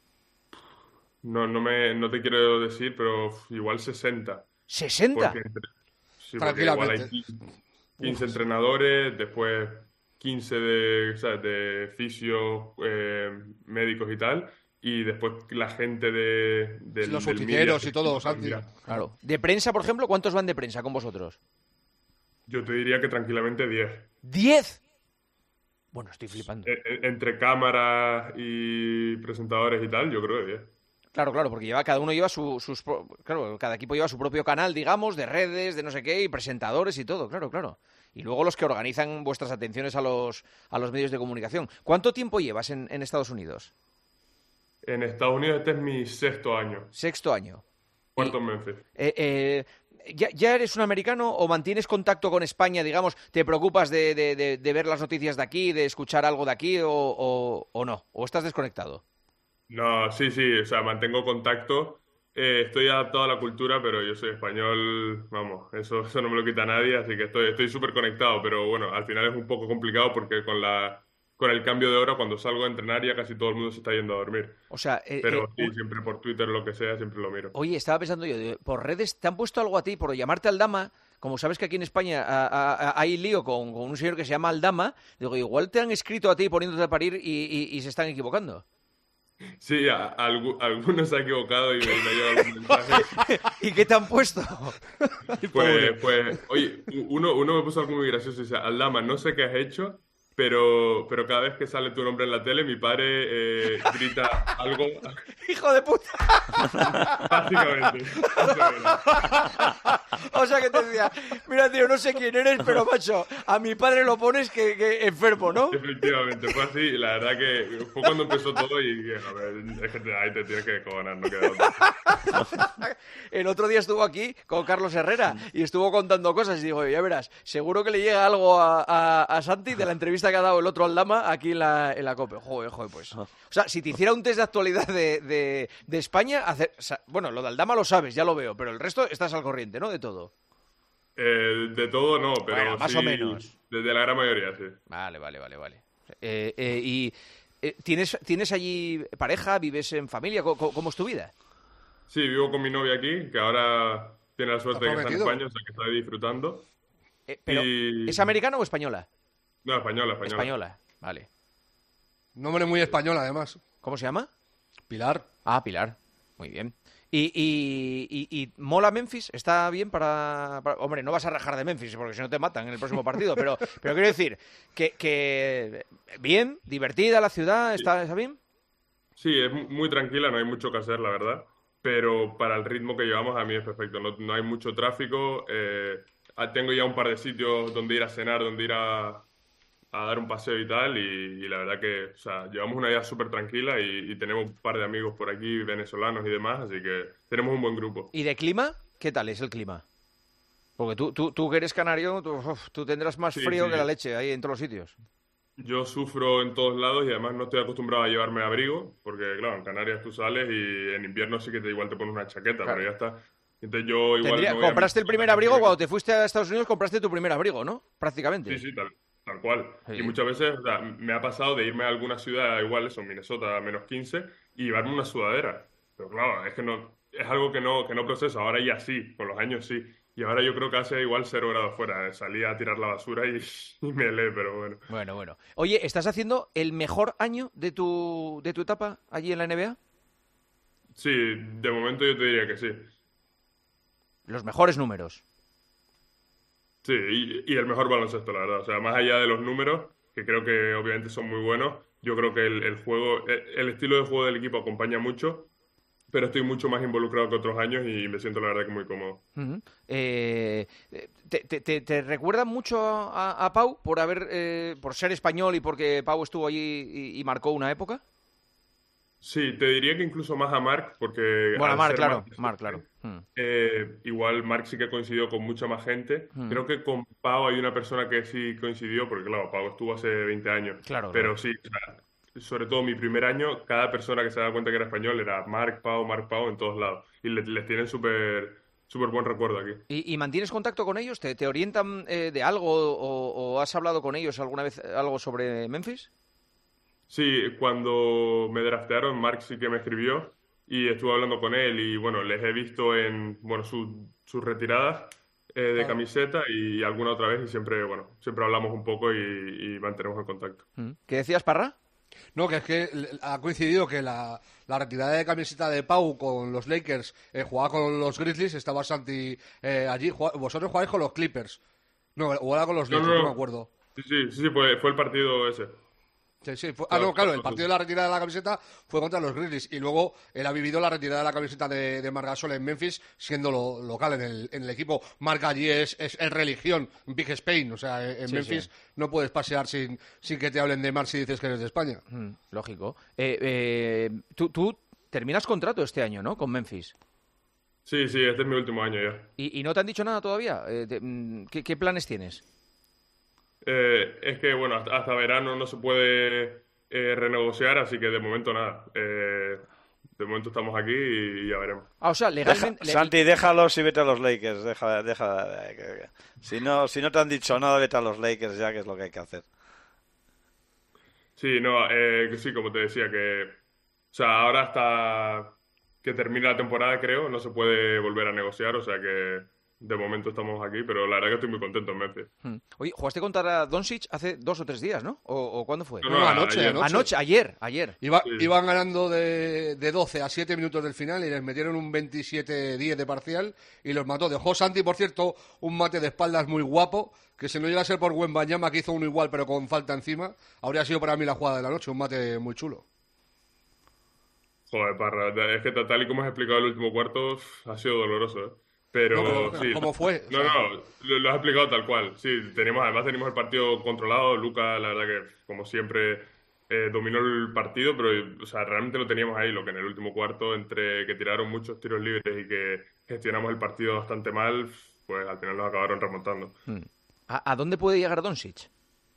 No, no, me, no te quiero decir, pero igual sesenta. ¿sesenta? Porque entre, sí, porque igual hay quince entrenadores, después quince de, ¿sabes? de fisios, eh, médicos y tal, y después la gente de... de Los del utileros media, y todo, Santi. mira, Claro. De prensa, por ejemplo, ¿cuántos van de prensa con vosotros? Yo te diría que tranquilamente diez. ¿Diez? Bueno, estoy flipando. E- e- entre cámaras y presentadores y tal, yo creo que diez. Claro, claro, porque lleva, cada uno lleva su, sus... pro- Claro, cada equipo lleva su propio canal, digamos, de redes, de no sé qué, y presentadores y todo, claro, claro. Y luego los que organizan vuestras atenciones a los, a los medios de comunicación. ¿Cuánto tiempo llevas en, en Estados Unidos? En Estados Unidos este es mi sexto año. Sexto año. Cuarto en Memphis. Eh, eh, ¿ya, ¿Ya eres un americano o mantienes contacto con España, digamos? ¿Te preocupas de, de, de, de ver las noticias de aquí, de escuchar algo de aquí o, o, o no? ¿O estás desconectado? No, sí, sí, o sea, mantengo contacto. Eh, estoy adaptado a la cultura, pero yo soy español, vamos, eso, eso no me lo quita nadie, así que estoy estoy súper conectado, pero bueno, al final es un poco complicado porque con la con el cambio de hora, cuando salgo a entrenar ya casi todo el mundo se está yendo a dormir. O sea, eh, Pero eh, sí, un- siempre por Twitter, lo que sea, siempre lo miro. Oye, estaba pensando yo, de- por redes, ¿te han puesto algo a ti por llamarte Aldama? Como sabes que aquí en España a- a- a- hay lío con, con un señor que se llama Aldama, digo, igual te han escrito a ti poniéndote a parir y, y- y se están equivocando. Sí, a- algu- algunos se ha equivocado y me, me ha llegado algún mensaje. ¿Y qué te han puesto? Pues, pues, oye, uno, uno me puso algo muy gracioso y dice, Aldama, no sé qué has hecho, pero, pero cada vez que sale tu nombre en la tele, mi padre eh, grita algo, ¡Hijo de puta! básicamente. O sea que te decía, mira tío, no sé quién eres, pero macho, a mi padre lo pones que, que enfermo, ¿no? Efectivamente, fue así, y la verdad que fue cuando empezó todo y dije, a ver, es que te, ahí te tienes que cojonar, no queda otra. El otro día estuvo aquí con Carlos Herrera y estuvo contando cosas y digo, ya verás, seguro que le llega algo a, a- a Santi de la entrevista que ha dado el otro Aldama aquí en la, en la COPE. Joder, joder, pues. O sea, si te hiciera un test de actualidad de, de, de España, hacer, o sea, bueno, lo de Aldama lo sabes, ya lo veo, pero el resto estás al corriente, ¿no? De todo. Eh, de todo no, pero Bueno, más sí, o menos. de, de la gran mayoría, sí. Vale, vale, vale, vale. Eh, eh, y eh, ¿tienes, ¿tienes allí pareja? ¿Vives en familia? ¿Cómo, cómo- cómo es tu vida? Sí, vivo con mi novia aquí, que ahora tiene la suerte de que está en prometido? España, o sea que está disfrutando. Eh, pero, Y- ¿es americana o española? No, española, española. Española, vale. Nombre muy español, además. ¿Cómo se llama? Pilar. Ah, Pilar. Muy bien. ¿Y, y, y, y mola Memphis? ¿Está bien para, para- Hombre, no vas a rajar de Memphis porque si no te matan en el próximo partido, pero, pero quiero decir que, que bien, divertida la ciudad, ¿está, está bien? Sí, es mu- muy tranquila, no hay mucho que hacer, la verdad. Pero para el ritmo que llevamos, a mí es perfecto. No, no hay mucho tráfico. eh, ah, tengo ya un par de sitios donde ir a cenar, donde ir a, a dar un paseo y tal. Y, y la verdad que, o sea, llevamos una vida súper tranquila y, y tenemos un par de amigos por aquí, venezolanos y demás. Así que tenemos un buen grupo. ¿Y de clima? ¿Qué tal es el clima? Porque tú, tú, tú que eres canario, tú, uf, tú tendrás más Sí, frío sí. que la leche ahí en todos los sitios. Yo sufro en todos lados y además no estoy acostumbrado a llevarme abrigo, porque claro, en Canarias tú sales y en invierno sí que te, igual te pones una chaqueta, Claro. pero ya está. Entonces yo igual Tendría- me voy a compraste mi- el primer abrigo cuando te fuiste a Estados Unidos, compraste tu primer abrigo, ¿no? Prácticamente. Sí, sí, tal, tal cual. Sí. Y muchas veces, o sea, me ha pasado de irme a alguna ciudad, igual eso, Minnesota, a menos quince, y llevarme una sudadera. Pero claro, es que no, es algo que no, que no proceso. Ahora ya sí, con los años sí. Y ahora yo creo que hace igual cero grados fuera. Salí a tirar la basura y, y me helé, pero bueno. Bueno, bueno. Oye, ¿estás haciendo el mejor año de tu, de tu etapa allí en la N B A? Sí, de momento yo te diría que sí. Los mejores números. Sí, y, y el mejor baloncesto, la verdad. O sea, más allá de los números, que creo que obviamente son muy buenos, yo creo que el, el juego, el, el estilo de juego del equipo acompaña mucho, pero estoy mucho más involucrado que otros años y me siento la verdad que muy cómodo. Ujú. Eh, ¿te, te, te- te recuerda mucho a, a Pau por haber eh, por ser español y porque Pau estuvo allí y, y marcó una época? Sí, te diría que incluso más a Marc, porque... Bueno, al Marc, ser claro, más- Marc, claro. Mm. Eh, igual Marc sí que coincidió con mucha más gente. Mm. Creo que con Pau hay una persona que sí coincidió, porque claro, Pau estuvo hace veinte años. Claro, Pero claro. sí, o sea, sobre todo mi primer año, cada persona que se daba cuenta que era español era Marc, Pau, Marc, Pau en todos lados. Y le- les tienen súper súper buen recuerdo aquí. ¿Y, y mantienes contacto con ellos? ¿Te, te orientan eh, de algo o, o has hablado con ellos alguna vez algo sobre Memphis? Sí, cuando me draftearon, Marc sí que me escribió y estuve hablando con él y bueno, les he visto en bueno sus sus retiradas eh, de camiseta y alguna otra vez y siempre, bueno, siempre hablamos un poco y, y mantenemos el contacto. ¿Qué decías, Parra? No, que es que ha coincidido que la, la retirada de camiseta de Pau con los Lakers, eh, jugaba con los Grizzlies, estaba Santi eh, allí. Jugaba, vosotros jugáis con los Clippers. No, o era con los Lakers, no, no, no me acuerdo. Sí, sí, sí, sí fue, fue el partido ese. Sí, sí, fue, ah, no, claro, el partido de la retirada de la camiseta fue contra los Grizzlies y luego él ha vivido la retirada de la camiseta de, de Marc Gasol en Memphis siendo lo, local en el, en el equipo. Marc allí es, es, es religión, Big Spain, o sea, en sí, Memphis sí. No puedes pasear sin, sin que te hablen de Marc si dices que eres de España. Mm, lógico. Eh, eh, tú, tú terminas contrato este año, ¿no? Con Memphis. Sí, sí, este es mi último año ya. ¿Y, y no te han dicho nada todavía? Eh, te, ¿qué, ¿Qué planes tienes? Eh, es que, bueno, hasta, hasta verano no se puede eh, renegociar, así que de momento nada. Eh, de momento estamos aquí y, y ya veremos. Ah, o sea, legalmente... Deja, Santi, déjalos y vete a los Lakers. Deja, deja, eh, si, no, si no te han dicho nada, vete a los Lakers ya, que es lo que hay que hacer. Sí, no, eh, sí, como te decía, que... O sea, ahora hasta que termine la temporada, creo, no se puede volver a negociar, o sea que... De momento estamos aquí, pero la verdad que estoy muy contento en Memphis. Hmm. Oye, jugaste contra Doncic hace dos o tres días, ¿no? ¿O, o cuándo fue? No, no, no anoche, ayer. anoche. Anoche, ayer, ayer. Iba, sí. Iban ganando de, de doce a siete minutos del final y les metieron un veintisiete diez de parcial y los mató. Dejó Santi, por cierto, un mate de espaldas muy guapo, que si no llega a ser por Wembanyama, que hizo uno igual pero con falta encima, habría sido para mí la jugada de la noche, un mate muy chulo. Joder, Parra, es que tal y como has explicado el último cuarto, ha sido doloroso, ¿eh? Pero, no, pero sí. ¿Cómo fue? No, no, lo, lo has explicado tal cual. Sí, teníamos, además teníamos el partido controlado. Luka, la verdad que, como siempre, eh, dominó el partido, pero o sea, realmente lo teníamos ahí. Lo que en el último cuarto, entre que tiraron muchos tiros libres y que gestionamos el partido bastante mal, pues al final nos acabaron remontando. ¿A, a dónde puede llegar Doncic?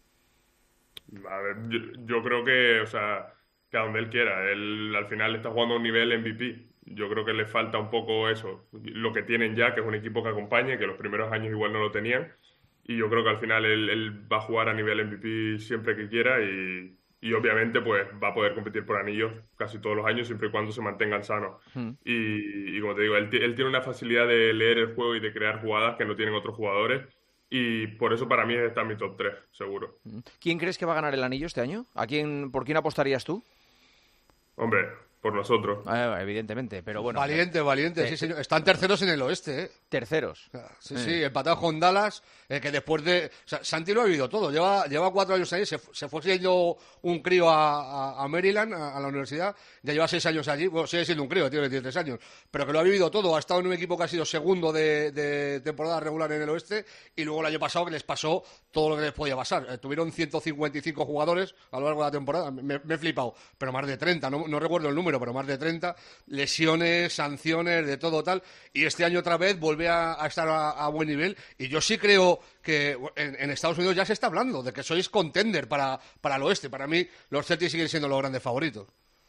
A ver, yo, yo creo que, o sea, que a donde él quiera. Él al final está jugando a un nivel M V P. Yo creo que le falta un poco eso, lo que tienen ya, que es un equipo que acompañe, que los primeros años igual no lo tenían, y yo creo que al final él, él va a jugar a nivel M V P siempre que quiera y, y obviamente pues va a poder competir por anillos casi todos los años siempre y cuando se mantengan sanos. Mm. Y, y como te digo, él, él tiene una facilidad de leer el juego y de crear jugadas que no tienen otros jugadores y por eso para mí está en mi top tres, seguro. ¿Quién crees que va a ganar el anillo este año? ¿A quién, ¿Por quién apostarías tú? Hombre... Por nosotros. Ah, evidentemente, pero bueno. Valiente, eh, valiente, eh, sí, señor. Están terceros en el oeste, ¿eh? Terceros. Sí, sí, eh. empatados con Dallas, eh, que después de... O sea, Santi lo ha vivido todo. Lleva, lleva cuatro años ahí, se, se fue siendo un crío a, a, a Maryland, a, a la universidad. Ya lleva seis años allí. Bueno, sigue siendo un crío, tiene diecitrés años. Pero que lo ha vivido todo. Ha estado en un equipo que ha sido segundo de, de temporada regular en el oeste. Y luego el año pasado que les pasó todo lo que les podía pasar. Eh, tuvieron ciento cincuenta y cinco jugadores a lo largo de la temporada. Me, me he flipado. Pero más de treinta, no, no recuerdo el número, pero más de treinta. Lesiones, sanciones, de todo tal, y este año otra vez vuelve a, a estar a, a buen nivel, y yo sí creo que en, en Estados Unidos ya se está hablando de que sois contender para, para el oeste. Para mí los Celtics siguen siendo los grandes favoritos.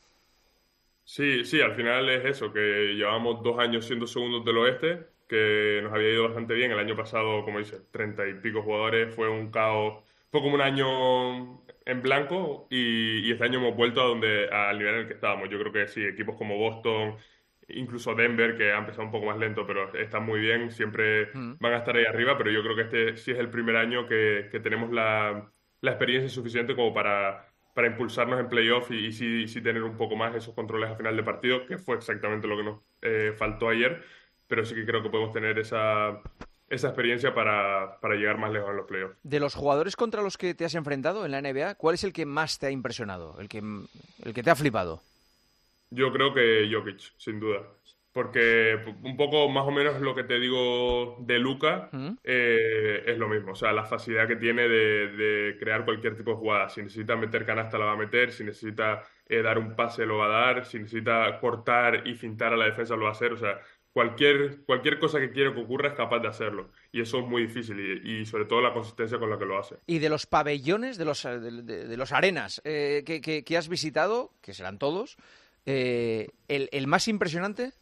Sí, sí, al final es eso, que llevamos dos años siendo segundos del oeste, que nos había ido bastante bien. El año pasado, como dices, treinta y pico jugadores, fue un caos, fue como un año en blanco y, y este año hemos vuelto a donde al nivel en el que estábamos. Yo creo que sí, equipos como Boston, incluso Denver, que ha empezado un poco más lento, pero están muy bien, siempre mm. van a estar ahí arriba, pero yo creo que este sí es el primer año que, que tenemos la, la experiencia suficiente como para, para impulsarnos en playoff y, y sí, sí tener un poco más esos controles al final de partido, que fue exactamente lo que nos eh, faltó ayer, pero sí que creo que podemos tener esa... esa experiencia para, para llegar más lejos en los playoffs. De los jugadores contra los que te has enfrentado en la N B A, ¿cuál es el que más te ha impresionado? El que, el que te ha flipado. Yo creo que Jokic, sin duda. Porque un poco más o menos lo que te digo de Luka ¿Mm? eh, es lo mismo. O sea, la facilidad que tiene de, de crear cualquier tipo de jugada. Si necesita meter canasta la va a meter, si necesita eh, dar un pase lo va a dar, si necesita cortar y fintar a la defensa lo va a hacer. O sea, Cualquier, cualquier cosa que quiera que ocurra es capaz de hacerlo. Y eso es muy difícil. Y, y sobre todo la consistencia con la que lo hace. Y de los pabellones, de los, de, de, de los arenas eh, que, que, que has visitado, que serán todos, eh, ¿el, el más impresionante?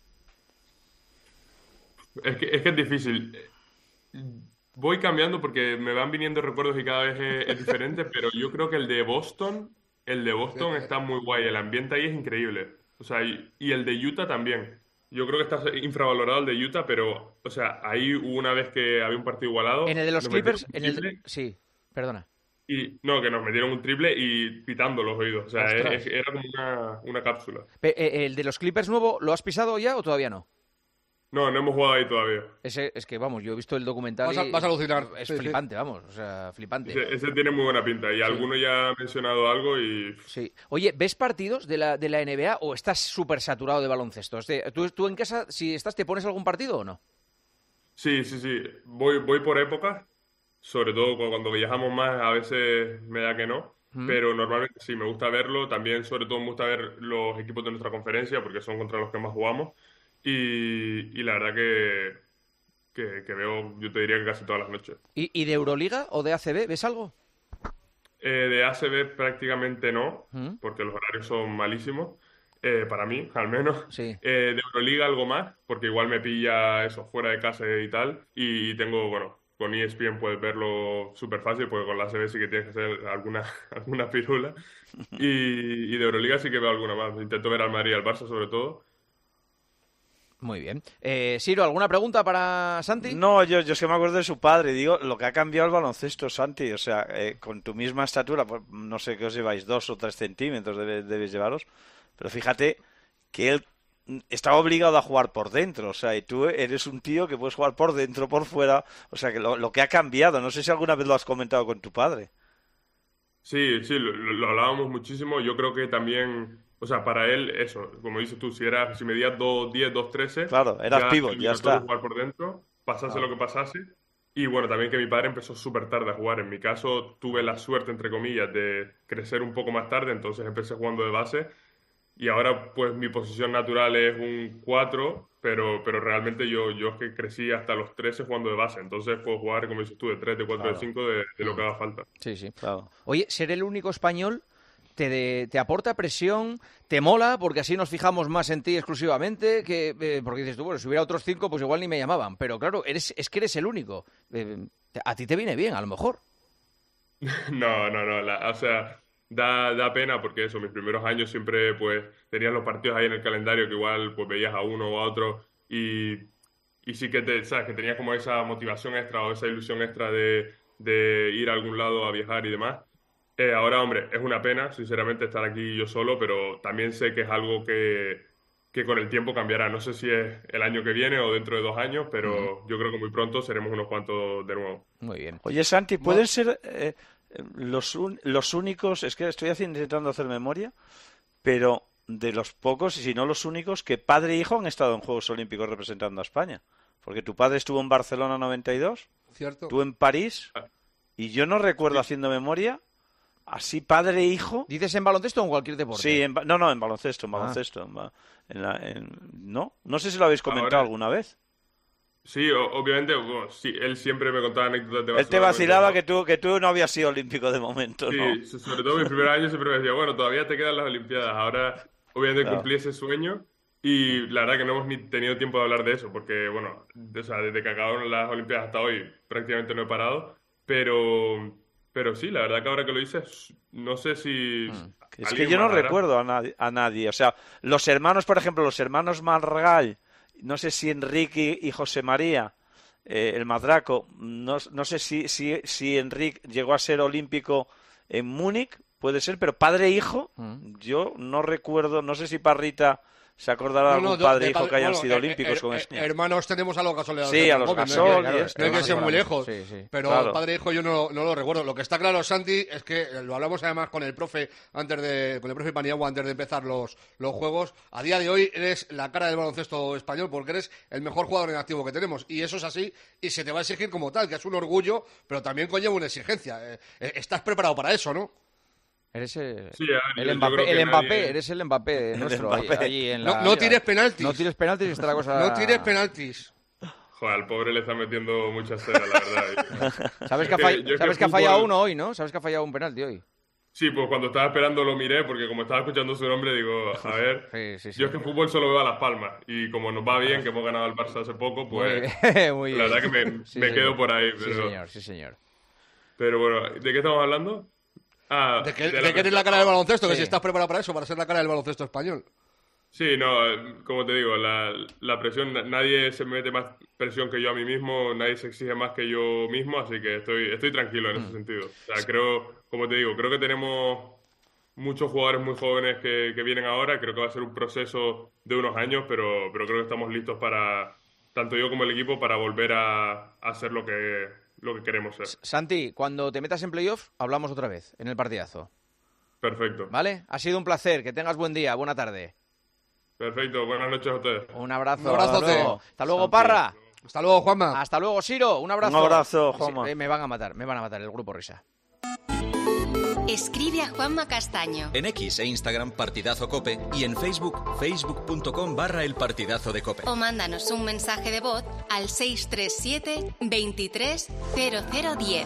Es que, es que es difícil. Voy cambiando porque me van viniendo recuerdos y cada vez es, es diferente, pero yo creo que el de Boston, el de Boston está muy guay. El ambiente ahí es increíble. O sea, y, y el de Utah también. Yo creo que está infravalorado el de Utah, pero, o sea, ahí hubo una vez que había un partido igualado. En el de los nos Clippers, en metieron un el triple sí, perdona. Y, no, que nos metieron un triple y pitando los oídos. O sea, Ostras. es- era como una, una cápsula. Pe- eh, ¿El de los Clippers nuevo lo has pisado ya o todavía no? No, no hemos jugado ahí todavía. Ese, es que, vamos, yo he visto el documental Vas a- y vas a alucinar. es Sí, sí. flipante, vamos, o sea, flipante. Ese, ese tiene muy buena pinta y alguno ya ha mencionado algo y... Sí. Oye, ¿ves partidos de la, de la N B A o estás súper saturado de baloncesto? Este, ¿tú, ¿Tú en casa, si estás, te pones algún partido o no? Sí, sí, sí. Voy, voy por épocas, sobre todo cu- cuando viajamos más, a veces me da que no, Mm. pero normalmente sí, me gusta verlo. También, sobre todo, me gusta ver los equipos de nuestra conferencia porque son contra los que más jugamos. Y, y la verdad que, que, que veo, yo te diría que casi todas las noches. ¿Y, y de Euroliga o de A C B ves algo? Eh, de A C B prácticamente no, Mm. porque los horarios son malísimos, eh, para mí, al menos. Sí. Eh, de Euroliga algo más, porque igual me pilla eso fuera de casa y tal. Y tengo, bueno, con E S P N puedes verlo súper fácil, porque con la A C B sí que tienes que hacer alguna, alguna pirula. Y, y de Euroliga sí que veo alguna más. Intento ver al Madrid y al Barça sobre todo. Muy bien. Eh, Siro, ¿alguna pregunta para Santi? No, yo, yo es que me acuerdo de su padre. Digo, lo que ha cambiado el baloncesto, Santi. O sea, eh, con tu misma estatura, pues, no sé qué os lleváis, dos o tres centímetros debe- debéis llevaros. Pero fíjate que él estaba obligado a jugar por dentro. O sea, y tú eres un tío que puedes jugar por dentro, por fuera. O sea, que lo, lo que ha cambiado. No sé si alguna vez lo has comentado con tu padre. Sí, sí, lo, lo- lo hablábamos muchísimo. Yo creo que también, o sea, para él, eso, como dices tú, si era, si medías dos diez, dos trece, Claro, eras pívot, ya obligatorio está. jugar por dentro, pasase Claro. lo que pasase. Y bueno, también que mi padre empezó súper tarde a jugar. En mi caso, tuve la suerte, entre comillas, de crecer un poco más tarde, entonces empecé jugando de base. Y ahora, pues, mi posición natural es un cuatro, pero, pero realmente yo, yo es que crecí hasta los trece jugando de base. Entonces puedo jugar, como dices tú, de tres, de cuatro, Claro. de cinco, de, de lo que haga falta. Sí, sí. Claro. Oye, ser el único español te, de- te aporta presión, te mola, porque así nos fijamos más en ti exclusivamente, que eh, porque dices tú, bueno, si hubiera otros cinco, pues igual ni me llamaban. Pero claro, eres, es que eres el único. Eh, te- a ti te viene bien, a lo mejor. No, no, no. la- o sea, da, da pena porque eso, mis primeros años siempre pues tenías los partidos ahí en el calendario que igual pues veías a uno o a otro y, y sí que te, sabes, que tenías como esa motivación extra o esa ilusión extra de, de ir a algún lado a viajar y demás. Eh, ahora, hombre, es una pena, sinceramente, estar aquí yo solo, pero también sé que es algo que, que con el tiempo cambiará. No sé si es el año que viene o dentro de dos años, pero yo creo que muy pronto seremos unos cuantos de nuevo. Muy bien. Oye, Santi, ¿pueden ser eh, los, un- los únicos, es que estoy haciendo, intentando hacer memoria, pero de los pocos, y si no los únicos, que padre e hijo han estado en Juegos Olímpicos representando a España? Porque tu padre estuvo en Barcelona noventa y dos, Cierto. tú en París, y yo no recuerdo haciendo memoria, así padre e hijo. ¿Dices en baloncesto o en cualquier deporte? Sí, en ba- no, no, en baloncesto, en Ah. baloncesto. en ba- en la- en- ¿no? No sé si lo habéis comentado Ahora- alguna vez. Sí, o- obviamente, bueno, sí, él siempre me contaba anécdotas de Él te Barcelona vacilaba noventa y dos. que tú, que tú no habías sido olímpico de momento, ¿no? Sí, so- sobre todo en mis primeros años siempre me decía, bueno, todavía te quedan las Olimpiadas. Ahora, obviamente, Claro. cumplí ese sueño y la verdad que no hemos ni tenido tiempo de hablar de eso porque, bueno, o sea, desde que acabaron las Olimpiadas hasta hoy prácticamente no he parado, pero, pero sí, la verdad que ahora que lo dices, no sé si... Es que alguien yo no más hará. recuerdo a nadie, a nadie. O sea, los hermanos, por ejemplo, los hermanos Margal, no sé si Enrique y José María, eh, el Madraco, no, no sé si, si, si Enrique llegó a ser olímpico en Múnich, puede ser, pero padre e hijo, yo no recuerdo, no sé si Parrita se acordará de No, no, algún de- padre e de hijo padre- que hayan bueno, sido eh, olímpicos eh, con eh, España. Hermanos tenemos a los Gasol y a los Sí, a los Gómez, Gasol no hay que- y no esto, hay que claro, ser muy claro. lejos. Sí, sí. Pero Claro. padre e hijo yo no, no lo recuerdo. Lo que está claro, Santi, es que lo hablamos además con el profe antes de con el profe Paniagua antes de empezar los, los juegos. A día de hoy eres la cara del baloncesto español porque eres el mejor jugador en activo que tenemos. Y eso es así y se te va a exigir como tal, que es un orgullo, pero también conlleva una exigencia. Eh, eh, estás preparado para eso, ¿no? Eres eh, Sí, a ver, el yo- yo Mbappé, creo que el Mbappé, nadie- eres el Mbappé nuestro. ahí- Mbappé. ahí en No- la no liga. tires penaltis. No tires penaltis y está la cosa... No tires penaltis. Joder, al pobre le está metiendo mucha cera, la verdad. Sabes que, ha, Es fall- yo es sabes que ha fútbol- fallado uno hoy, ¿no? Sabes que ha fallado un penalti hoy. Sí, pues cuando estaba esperando lo miré, porque como estaba escuchando su nombre, digo, a ver, Sí, sí, sí. yo es que fútbol solo veo a Las Palmas, y como nos va bien, que hemos ganado al Barça hace poco, pues Muy bien, muy la bien. verdad que me, Sí, me señor. quedo por ahí. Sí, Pero, señor, sí, señor. pero bueno, ¿de qué estamos hablando? Ah, De que, de de la- que eres la cara del baloncesto, que Sí. si estás preparado para eso, para ser la cara del baloncesto español. Sí, no, como te digo, la, la presión, nadie se mete más presión que yo a mí mismo, nadie se exige más que yo mismo, así que estoy, estoy tranquilo en mm. ese sentido. O sea, creo, como te digo, creo que tenemos muchos jugadores muy jóvenes que, que vienen ahora, creo que va a ser un proceso de unos años, pero, pero creo que estamos listos para, tanto yo como el equipo, para volver a, a hacer lo que, lo que queremos ser. Santi, cuando te metas en playoff, hablamos otra vez, en el partidazo. Perfecto. ¿Vale? Ha sido un placer, que tengas buen día, buena tarde. Perfecto, buenas noches a ustedes. Un abrazo. Un abrazo. Hasta luego, hasta luego Parra. Hasta luego, Juanma. Hasta luego, Siro. Un abrazo. Un abrazo, Juanma. Sí, me van a matar, me van a matar el grupo Risa. Escribe a Juanma Castaño. En X e Instagram Partidazo Cope y en Facebook facebook.com barra el partidazo de Cope. O mándanos un mensaje de voz al seis tres siete, veintitrés, cero cero diez.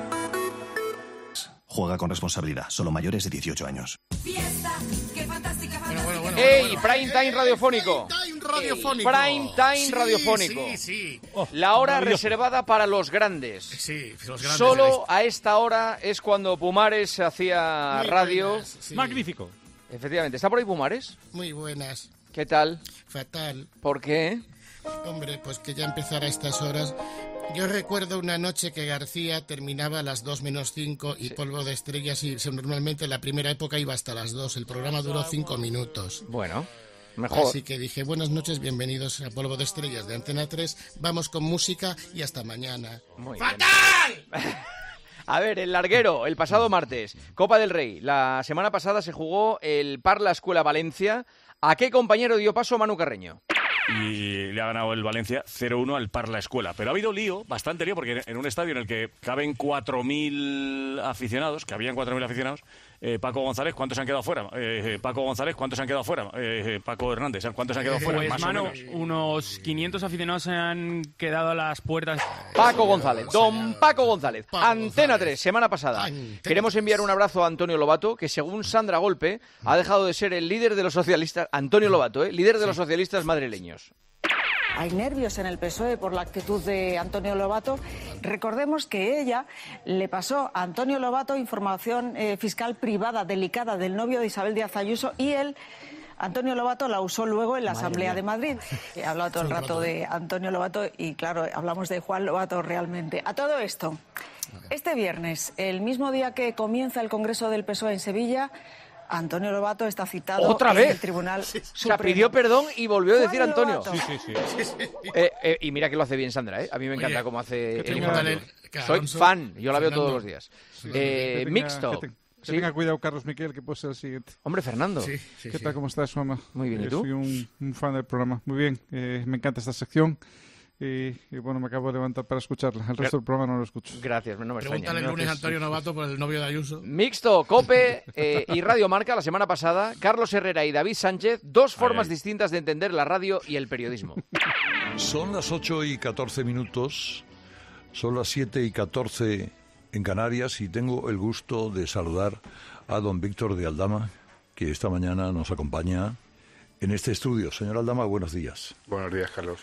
Juega con responsabilidad, solo mayores de dieciocho años. Fiesta, qué fantástica, fantástica. Bueno, bueno, ¡Ey! Bueno, bueno. Prime Time radiofónico. Prime Time radiofónico. Prime Time sí, radiofónico. Sí, sí. Oh, la hora reservada para los grandes. Sí, los grandes. Solo a esta hora es cuando Pumares hacía Muy radio. Buenas, sí. Magnífico. Efectivamente. ¿Está por ahí Pumares? Muy buenas. ¿Qué tal? Fatal. ¿Por qué? Hombre, pues que ya empezara a estas horas. Yo recuerdo una noche que García terminaba a las dos menos cinco y sí. Polvo de Estrellas, y normalmente la primera época iba hasta las dos. El programa duró cinco minutos. Bueno, mejor. Así que dije, buenas noches, bienvenidos a Polvo de Estrellas de Antena tres. Vamos con música y hasta mañana. Muy ¡Fatal! A ver, el larguero, el pasado martes, Copa del Rey. La semana pasada se jugó el Parla Escuela Valencia. ¿A qué compañero dio paso Manu Carreño? Y le ha ganado el Valencia cero uno al Parla Escuela. Pero ha habido lío, bastante lío, porque en un estadio en el que caben cuatro mil aficionados, que habían cuatro mil aficionados, eh, Paco González, ¿cuántos se han quedado fuera? Eh, Paco González, ¿cuántos se han quedado fuera? Eh, Paco Hernández, ¿cuántos se han quedado fuera? Pues, Más mano, o menos. unos quinientos aficionados se han quedado a las puertas. Paco González, don Paco González, Paco Antena González. tres, semana pasada. Antena Queremos enviar un abrazo a Antonio Lobato, que según Sandra Golpe, ha dejado de ser el líder de los socialistas, Antonio Lobato, ¿eh? líder de sí. los socialistas madrileños. Hay nervios en el P S O E por la actitud de Antonio Lobato. Recordemos que ella le pasó a Antonio Lobato información eh, fiscal privada delicada del novio de Isabel Díaz Ayuso y él, Antonio Lobato, la usó luego en la Madre Asamblea mía. de Madrid. He hablado todo el rato de Antonio Lobato y, claro, hablamos de Juan Lobato realmente. A todo esto, este viernes, el mismo día que comienza el Congreso del P S O E en Sevilla, Antonio Lobato está citado ¿Otra en vez? el Tribunal sí. Supremo. O sea, pidió perdón y volvió a decir Antonio. Sí, sí, sí. Eh, eh, y mira que lo hace bien Sandra, ¿eh? A mí me encanta Oye, cómo hace el informativo. Soy fan, yo la veo Fernando. todos los días. Sí. Eh, tenga, mixto. Que, te, que ¿Sí? tenga cuidado Carlos Miquel, que puede ser el siguiente. Hombre, Fernando. Sí, sí, ¿Qué sí. tal? ¿Cómo estás, Juanma? Muy bien, ¿y tú? Soy un, un fan del programa. Muy bien, eh, me encanta esta sección. Y, y bueno, me acabo de levantar para escucharla. El resto del programa no lo escucho. Gracias, no me extraña. Pregúntale el lunes a Antonio Lobato por el novio de Ayuso. Mixto, Cope eh, y Radio Marca la semana pasada. Carlos Herrera y David Sánchez, dos formas ay, ay. distintas de entender la radio y el periodismo. Son las ocho y catorce minutos, son las siete y catorce en Canarias y tengo el gusto de saludar a don Víctor de Aldama, que esta mañana nos acompaña en este estudio. Señor Aldama, buenos días. Buenos días, Carlos.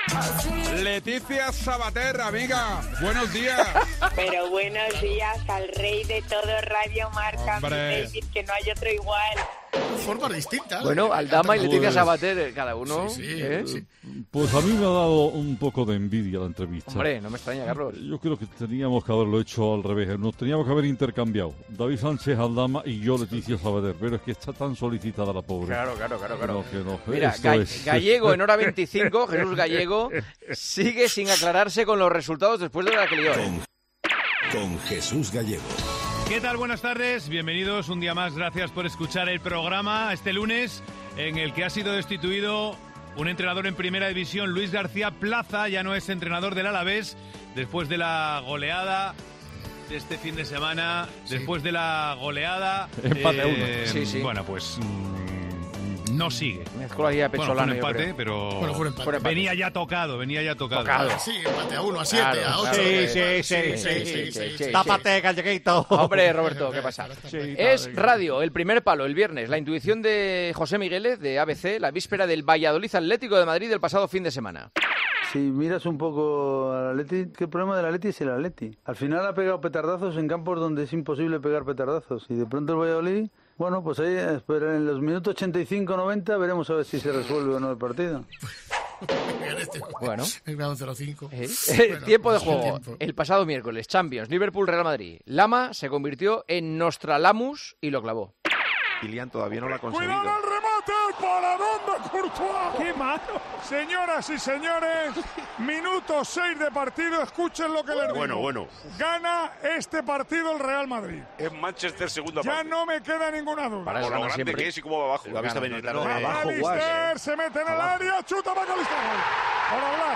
Leticia Sabater, amiga, buenos días. Pero buenos días al rey de todo Radio Marca, David, que no hay otro igual. Formas distintas. Bueno, Aldama y Leticia pues, Sabater, cada uno. Sí, sí, ¿eh? sí. Pues a mí me ha dado un poco de envidia la entrevista. Hombre, no me extraña, Carlos. Yo creo que teníamos que haberlo hecho al revés. Nos teníamos que haber intercambiado. David Sánchez Aldama y yo Leticia Sabater. Pero es que está tan solicitada la pobre. Claro, claro, claro. claro. No, que no. Mira, Ga es. Gallego en hora veinticinco, Jesús Gallego, sigue sin aclararse con los resultados después de la que lió. Con, con Jesús Gallego. ¿Qué tal? Buenas tardes, bienvenidos un día más, gracias por escuchar el programa este lunes en el que ha sido destituido un entrenador en primera división, Luis García Plaza, ya no es entrenador del Alavés, después de la goleada de este fin de semana, sí. después de la goleada... Empate a uno. Eh, sí, sí. Bueno, pues... no sigue. Mezcló ahí a Pecholano, bueno, fue un empate, pero bueno, fue un empate. venía ya tocado, venía ya tocado. tocado. Sí, empate a uno, a siete, claro, a ocho. Claro. Sí, Sí, sí, sí, sí, sí, sí. Tápate, galleguito. Hombre, Roberto, ¿qué pasa? Sí, es radio, el primer palo, el viernes. La intuición de José Migueles, de A B C, la víspera del Valladolid Atlético de Madrid del pasado fin de semana. Si miras un poco al Atleti, ¿qué problema del Atleti es el Atleti? Al final ha pegado petardazos en campos donde es imposible pegar petardazos. Y de pronto el Valladolid Bueno, pues ahí espera, en los minutos ochenta y cinco noventa veremos a ver si se resuelve o no el partido. Bueno. El cero cinco. Eh, Bueno, tiempo de pues juego. tiempo. El pasado miércoles, Champions, Liverpool-Real Madrid. Lama se convirtió en Nostradamus y lo clavó. Kylian todavía no lo ha conseguido. ¡Cuidado el remate! ¡Paradón de Courtois! ¡Qué malo! Señoras y señores, minuto seis de partido, escuchen lo que les digo. Bueno, bueno. Gana este partido el Real Madrid. Es Manchester segunda Ya parte. no me queda ninguna duda. Por lo grande siempre. que es y cómo va abajo. Lo ha visto venir tarde. McAllister se mete en el área, chuta McAllister. Por hablar.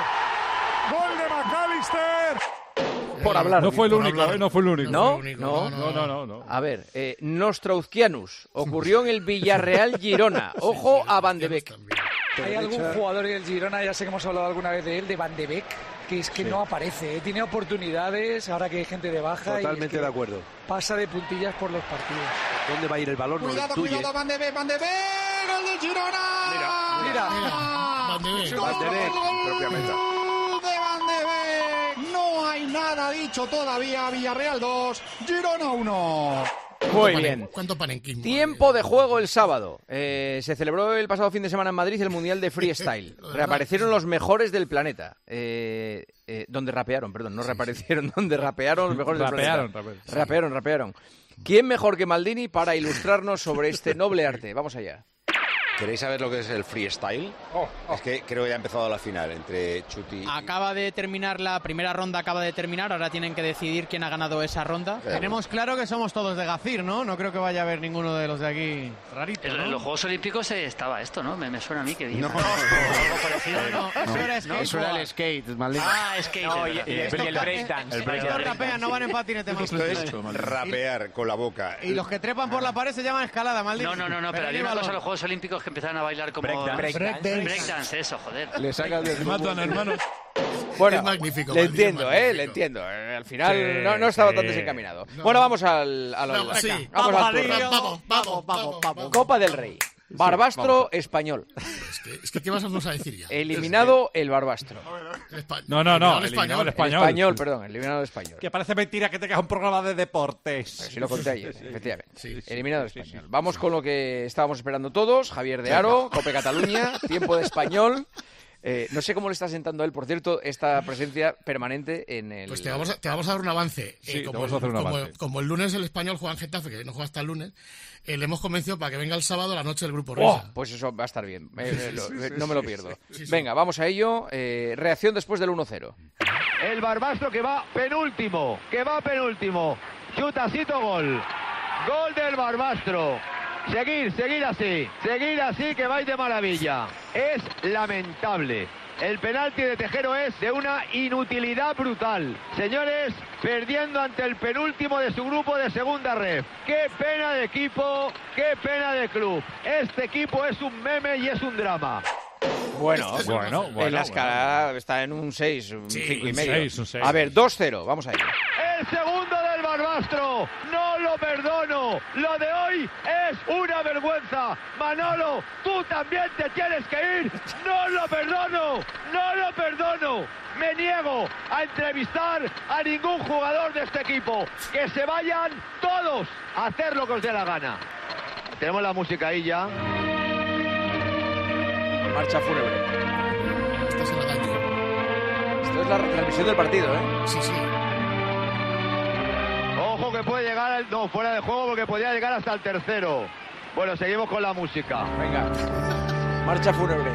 Gol de McAllister. Por hablar. No fue el Por único, hablar. ¿eh? No fue el único. ¿No? No, no, no, no, no. A ver, eh, Nostrauzkianus. Ocurrió en el Villarreal Girona. Ojo a Van de Beek. Hay algún jugador del Girona, ya sé que hemos hablado alguna vez de él, de Van de Beek, que es que Sí. no aparece, ¿eh? Tiene oportunidades, ahora que hay gente de baja. Totalmente y es que de acuerdo. Pasa de puntillas por los partidos. ¿Dónde va a ir el balón? No lo Cuidado, intuye. cuidado, Van de Beek, Van de Beek, gol del Girona. Mira, mira. Van de Beek. Van de Beek, propia meta. Gol de Van de Beek. No hay nada dicho todavía. Villarreal dos, Girona uno. Muy bien. ¿Cuánto panenquismo? Tiempo de juego el sábado. Eh, se celebró el pasado fin de semana en Madrid el Mundial de Freestyle. Reaparecieron los mejores del planeta. Eh, eh, donde rapearon, perdón, no reaparecieron, donde rapearon los mejores Rapearon, del planeta. rapearon. Rapearon, rapearon. ¿Quién mejor que Maldini para ilustrarnos sobre este noble arte? Vamos allá. ¿Queréis saber lo que es el freestyle? Es que creo que ya ha empezado la final entre Chuti y... Acaba de terminar la primera ronda, acaba de terminar, ahora tienen que decidir quién ha ganado esa ronda. Claro. Tenemos claro que somos todos de Gacir, ¿no? No creo que vaya a haber ninguno de los de aquí rarito, En ¿no? los Juegos Olímpicos eh, estaba esto, ¿no? Me, me suena a mí que vi. No. algo parecido. No, eso era skate. Eso era el skate, Maldini. Ah, skate. No, es y- verdad. y estos el ca- breakdance. eh, Estos rapean, no van en patinete más. Esto es rapear con la boca. Y los que trepan por la pared se llaman escalada, maldito. No, no, no, no, pero había una cosa en los Juegos Olímpicos que empezaron a bailar como... Breakdance. Breakdance. Breakdance, eso, joder. Le sacas del... Matan, hermanos. Bueno, Es magnífico, le Maldini, entiendo, magnífico. ¿eh? Le entiendo. Eh, Al final Sí, no, no estaba sí. tan desencaminado. Bueno, vamos al, a lo- Vamos, sí. vamos al turno. Vamos, vamos, vamos, vamos. Copa del Rey. Barbastro español. Es que, es que, ¿qué vas a vamos a decir ya? Eliminado el Barbastro. El espa- No, no, no. el Eliminado el El español. español, perdón, eliminado el español. Que parece mentira que tengas un programa de deportes. Si lo conté ayer, efectivamente. Sí, sí, Eliminado el español. Vamos con lo que estábamos esperando todos. Javier de Aro, Cope Cataluña, tiempo de español. Eh, no sé cómo le está sentando a él, por cierto, esta presencia permanente en el... Pues te vamos a, te vamos a dar un avance. Sí, te como, vamos a hacer un como- avance. como el lunes el español juega en Getafe, que no juega hasta el lunes, eh, le hemos convencido para que venga el sábado la noche del grupo Oh, Risa. pues eso va a estar bien. Eh, eh, lo- sí, eh, sí, no me lo sí, pierdo. sí, sí. Venga, vamos a ello. Eh, reacción después del uno cero. El Barbastro que va penúltimo, que va penúltimo. Chutacito gol. Gol del Barbastro. Seguir, seguir así. Seguir así que vais de maravilla. Es lamentable. El penalti de Tejero es de una inutilidad brutal. Señores, perdiendo ante el penúltimo de su grupo de segunda ref. Qué pena de equipo, qué pena de club. Este equipo es un meme y es un drama. Bueno, Bueno, bueno, en la escala está en un seis, un cinco y un medio. seis, un seis. A ver, dos cero, vamos a ello. El segundo del Barbastro, no lo perdono. Lo de hoy es una vergüenza. Manolo, tú también te tienes que ir. No lo perdono, no lo perdono. Me niego a entrevistar a ningún jugador de este equipo. Que se vayan todos a hacer lo que os dé la gana. Tenemos la música ahí ya. Marcha fúnebre. Estás en la calle. Esto es la retransmisión del partido, ¿eh? Sí, sí. Ojo que puede llegar, al- no, fuera de juego porque podría llegar hasta el tercero. Bueno, seguimos con la música. Venga. Marcha fúnebre.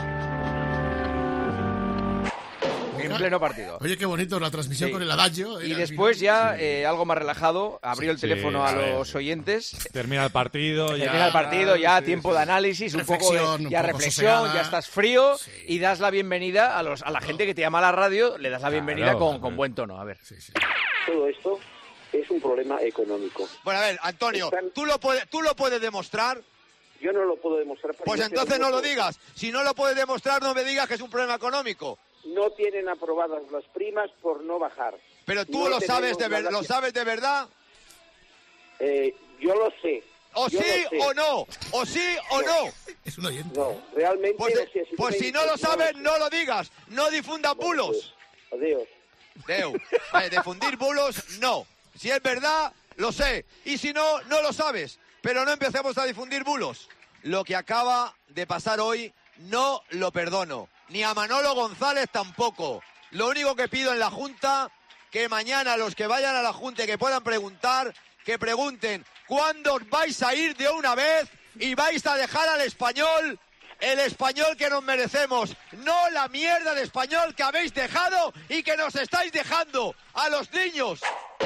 En pleno partido. Oye, qué bonito la transmisión Sí. con el adagio. Y eh, al después final. ya, eh, algo más relajado, abrió el Sí, teléfono a a ver. los oyentes. Termina el partido. Ya, Termina el partido, ya sí, tiempo sí. de análisis, un poco Reflexión, de un ya poco reflexión, sosegada. ya estás frío y das la bienvenida a los a la gente que te llama a la radio, le das la bienvenida Claro, con, claro. con buen tono. A ver. Todo esto es un problema económico. Bueno, a ver, Antonio, Están- ¿tú lo, puedes, ¿tú lo puedes demostrar? Yo no lo puedo demostrar. pero Pues yo sé entonces no lo puedo. digas. Si no lo puedes demostrar, no me digas que es un problema económico. No tienen aprobadas las primas por no bajar. Pero tú No lo sabes tenemos de ver- nada lo que- sabes de verdad. Eh, yo lo sé. O Yo sí lo sé. o no. O sí o no. Es un oyente. No, realmente Pues, no sé. pues tú me si no lo dices, sabes, sé. no lo digas. No difundas bulos. Adiós. Deu. Vale, difundir bulos, no. Si es verdad, lo sé. Y si no, no lo sabes. pero no empecemos a difundir bulos. Lo que acaba de pasar hoy no lo perdono, ni a Manolo González tampoco. Lo único que pido en la Junta, que mañana los que vayan a la Junta y que puedan preguntar, que pregunten ¿cuándo os vais a ir de una vez y vais a dejar al Español, el Español que nos merecemos? No la mierda de Español que habéis dejado y que nos estáis dejando a los niños.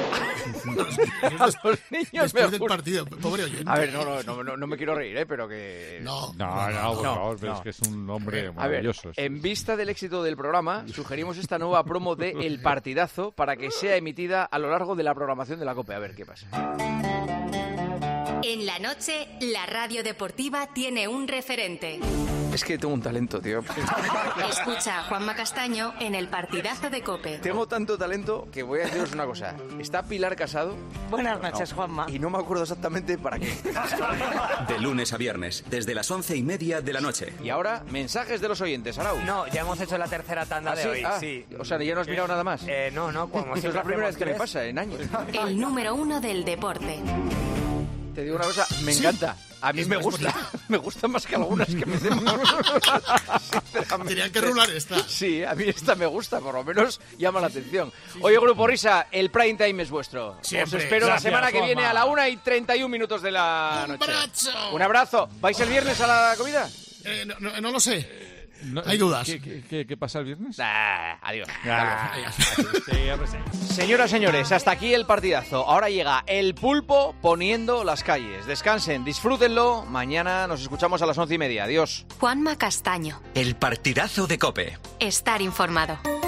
A los niños Después me del gusta. partido, pobre oyente. A ver, no, no, no, no, no me quiero reír, ¿eh? Pero que... No, No, no, por no, favor, pero no. es que es un hombre A ver, maravilloso. este. en vista del éxito del programa, sugerimos esta nueva promo de El Partidazo para que sea emitida a lo largo de la programación de la COPE. A ver qué pasa. En la noche, la radio deportiva tiene un referente. Es que tengo un talento, tío. Escucha a Juanma Castaño en El Partidazo de COPE. Tengo tanto talento que voy a deciros una cosa. ¿Está Pilar Casado? Buenas noches, No. Juanma. Y no me acuerdo exactamente para qué. De lunes a viernes, desde las once y media de la noche. Y ahora, mensajes de los oyentes, Arau. No, ya hemos hecho la tercera tanda ¿Ah, de sí? hoy. Ah, sí. O sea, ¿ya no has mirado nada más? Eh, no, no, como Esto es la primera vez que me pasa en años. El número uno del deporte. Te digo una cosa, me encanta. A mí me gusta. Me gusta más que algunas que me den. Tenían que rular esta. Sí, a mí esta me gusta, por lo menos llama la atención. Oye, Grupo Risa, el prime time es vuestro. Siempre. Os espero Gracias, la semana que Juanma. viene a la una y treinta y un minutos de la ¡Un noche. abrazo! Un abrazo. ¿Vais el viernes a la comida? Eh, no, no, no lo sé. No, Hay dudas. ¿Qué, qué, qué- qué pasa el viernes? Ah, adiós. Ah, sí, hombre, sí. Señoras, señores, hasta aquí el partidazo. Ahora llega el pulpo poniendo las calles. Descansen, disfrútenlo. Mañana nos escuchamos a las once y media. Adiós. Juanma Castaño. El partidazo de COPE. Estar informado.